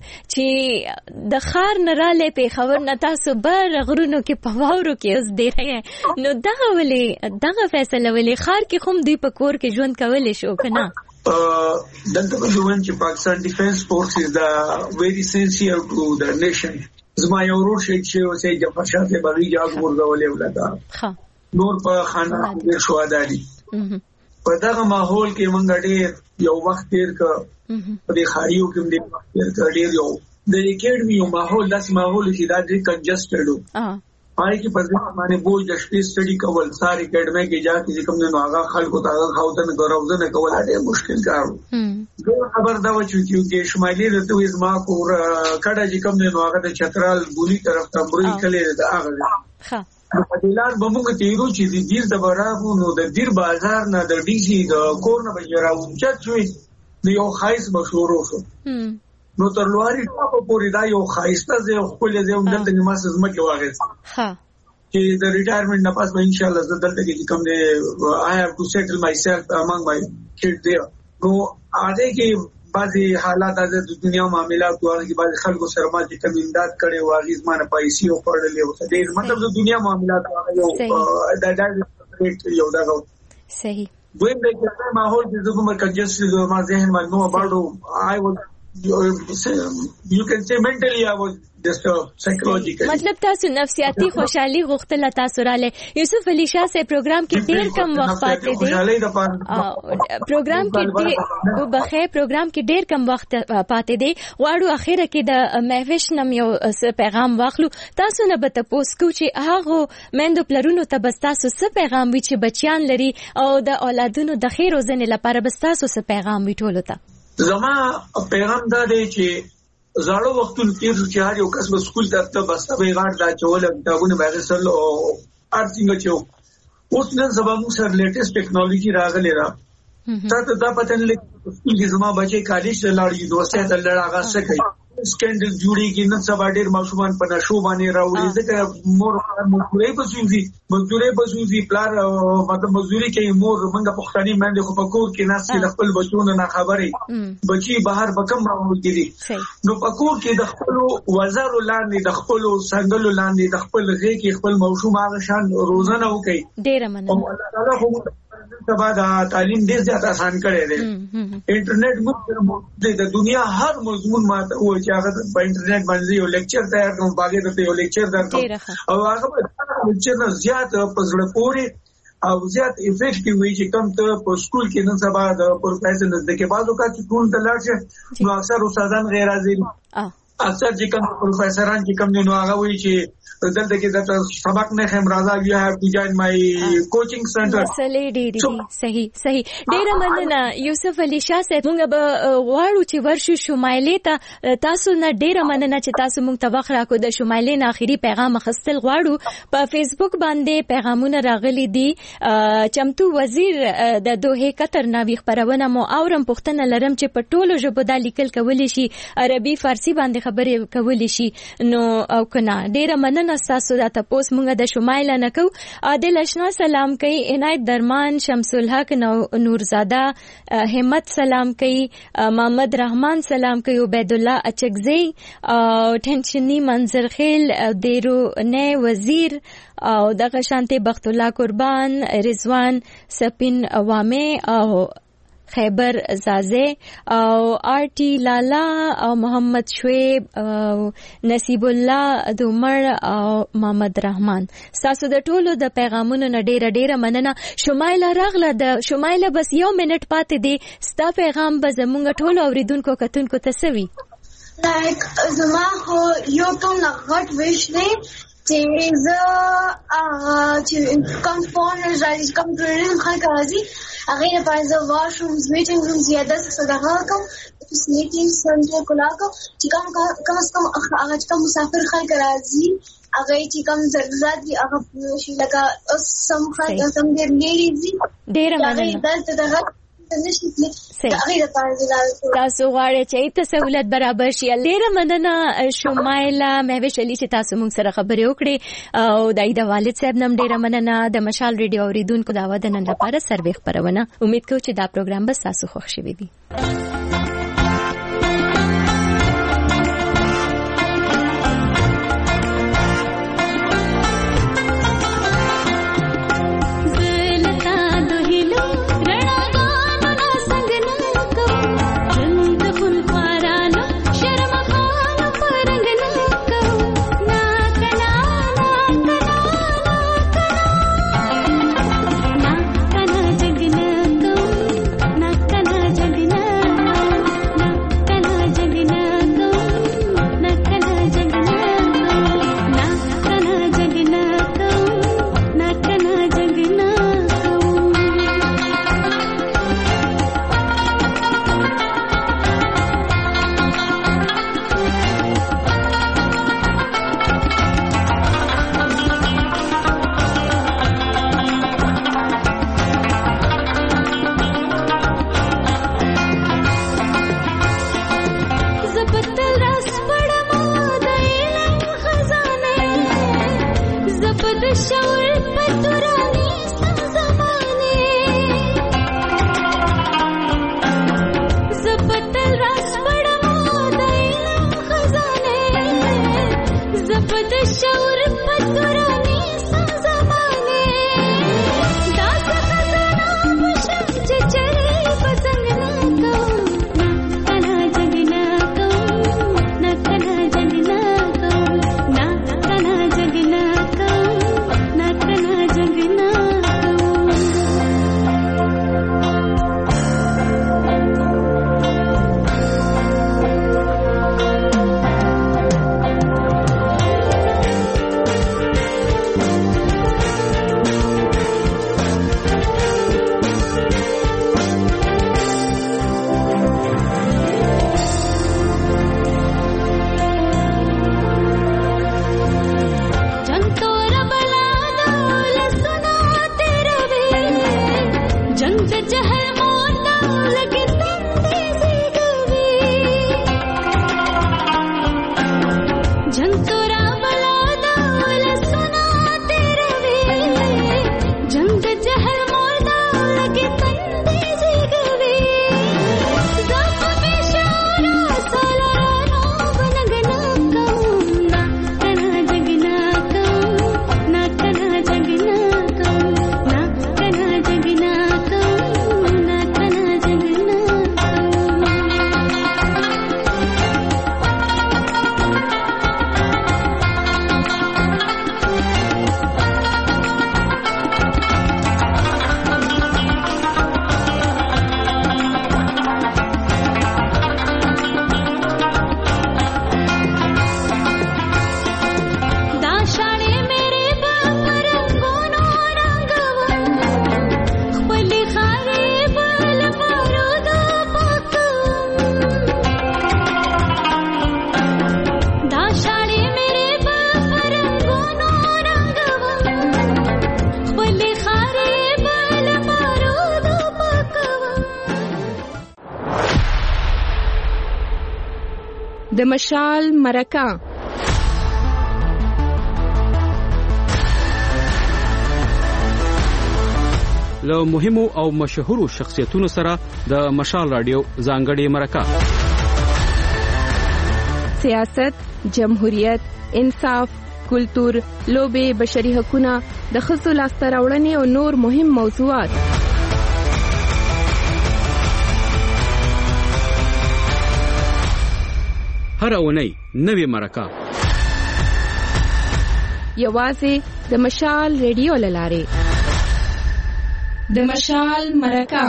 چې د خار نراله په خبر نه تاسو بر غرونو کې په واورو کې اوس دی رہے نو دغه فیصله ولې خار کې هم دی په کور کې ژوند کولای شو کنه دلته په ژوند چې پاکستان ډیفنس فورس از دا ویری سینسیر ټو د نیشن زما یو ورور چې اوسې د فرشاته بغي جاز ورغولې ولدا نور په خانه کې شواداري په دغه ماحول کې مونږ ډېر یو وخت تیر ک په دې خاریو کې دې وخت تیر ک ډېر یو د اکیډمي یو ماحول داس ماحول چې دا ډېر کنجسټډ و پای کې په ځای باندې بوج د شپې سټډي کول ساري اکیډمي کې ځکه چې کوم نه هغه خلکو ته هغه خاوتنه غوړاوزنه کول ډېر مشکل کار و زه خبر دا و چې شمالي د توې زما کور کډه چې کوم نه هغه د چترال ګولي طرف ته مړی کړي دا هغه په دلار بمونږ تیرو چې د دیر د برابر نو د دیر بازار نه د ډي سي د کور نه بجراو چې شوی نو یو خایس مشهور وشو نو تر لواري ټاپه پورې دا یو خایسته زه خپل زه هم دلته ما سزمه کې واغې چې د ریټایرمنټ نه پاس به ان شاء الله زه دلته کې کوم دی I have to settle myself among my kids there نو هغه کې بعضی حالات د دنیا معاملات او هغه بعضی خلکو سره ما چې کوم امداد کړي واغې زمانه پیسې او پړلې او دې مطلب د دنیا معاملات یو دا صحیح دویم د ماحول د زموږ کنجسټ ما ذهن باندې نو about I was you can say mentally I was disturbed psychologically مطلب تاسو نفسیاتی خوشحالي غوښتل تاسو رااله یوسف علي شاه سے پروګرام کې ډیر کم وخت پاتې دی پروګرام کې او بخې پروګرام کې ډیر کم وخت پاتې دی واړو اخیره کې د مهوش نم یو پیغام واخلو تاسو نه به تاسو کو چې هغه مندو پلرونو ته بس تاسو څه پیغام وی چې بچیان لري او د اولادونو د خیر او زنه لپاره بس تاسو څه پیغام وی ټولو ته زما پیغام دا دی چې زړو وختونو کې چې هر یو کس به سکول ته بس به غاړه دا چول کتابونه به سره او ارڅنګ چې اوس نن سبا موږ سره لیټیسټ ټیکنالوژي راغلی را تاسو دا پته نه لګي سکول کې زما بچي کالج ته لاړ یونیورسيټي ته لاړ هغه څه کوي سکندل جوړي کې نن سبا ډېر ماشومان په نشو باندې راوړي ځکه مور مزدوري بسوزي پلار مطلب مزدوري کوي مور منګه پښتني باندې خو په کور کې ناس د خپل بچونو نه خبرې بچي بهر بکم راوړي دي نو په کور کې د خپل وزر لاندې د خپل سنگل لاندې د خپل غي کې خپل موضوع هغه شان روزانه وکي ډېر مننه الله تعالی خو سبا دا تعلیم ډېر زیات آسان کړی دی انټرنیټ موږ د دنیا هر مضمون ماته و چې هغه په انټرنیټ باندې یو لیکچر تیار کوم باغې ته یو لیکچر درکوم او هغه په لیکچر نه زیات په زړه پورې او زیات افیکټیو وي چې کوم ته په سکول کې نن سبا د پروفیسور د کې بعضو کا چې ټول ته لاړ شي نو اکثر استادان غیر حاضر اکثر چې کوم پروفیسوران چې کوم نو هغه وایي چې دلته کې د سبق نه هم راځي you have to join my coaching center صحیح ډیره مننه یوسف علي شاه صاحب موږ به غواړو چې ورشو شمالي ته تاسو نه ډیره مننه چې تاسو موږ ته وخت راکو د شمالي نه اخیری پیغام خستل غواړو په فیسبوک باندې پیغامونه راغلي دي چمتو وزیر د دوه قطر ناوی خبرونه مو اورم پښتنه لرم چې په ټولو ژبو د لیکل کولې شي عربي فارسی باندې خبرې کولې شي نو او کنا ډیره مننه تاسو دا تاسو مونږ د شمایل نه کو عادل اشنا سلام کوي عنایت درمان شمس الحق نورزاده همت سلام کوي محمد رحمان سلام کوي عبید الله اچکزی ټنشنی منظر خیل دیرو نه وزیر او دغه شانته بخت الله قربان رضوان سپین عوامه او خیبر زازه او آرټی لالا او محمد شعیب او نصیب الله دومر او محمد رحمان تاسو د ټولو د پیغامونو نه ډیره مننه شمایله راغله د شمایله بس یو منټ پاتې دی ستا پیغام به زمونږ ټولو اوریدونکو کتونکو ته سوي لایک زما هو یو ټول غټ ویش دی چې چې کوم فون راځي کوم پروګرام خلک راځي هغه لپاره زه واشرومز میټینګ روم زیاده څه کوم فیسیلیټیز سنټر کولا کوم چې کوم هغه کوم مسافر خلک راځي هغه چې کوم ضرورت دي هغه شي لکه سم خلک سم ډېر مننه تاسو غواړئ چې ته سہولت برابر شي ډیره مننه شمایله مهوش علي چې تاسو موږ سره خبرې وکړې او د والد صاحب نم ډیره مننه د مشال ریډیو اوریدونکو دا ودانن لپاره سروې خبرونه امید کوم چې دا پروګرام به تاسو خوښ شي وي د مشال مرکه. له مهمو او مشهورو شخصیتونو سره د مشال رادیو ځانګړې مرکه. سیاست، جمهوریت، انصاف، کلتور، لوبې، بشري حقوقونه، د ښځو لاسته راوړنې او نور مهم موضوعات. هر اونۍ نوې مرکه یوازې د مشال ریډیو له لارې. د مشال مرکه.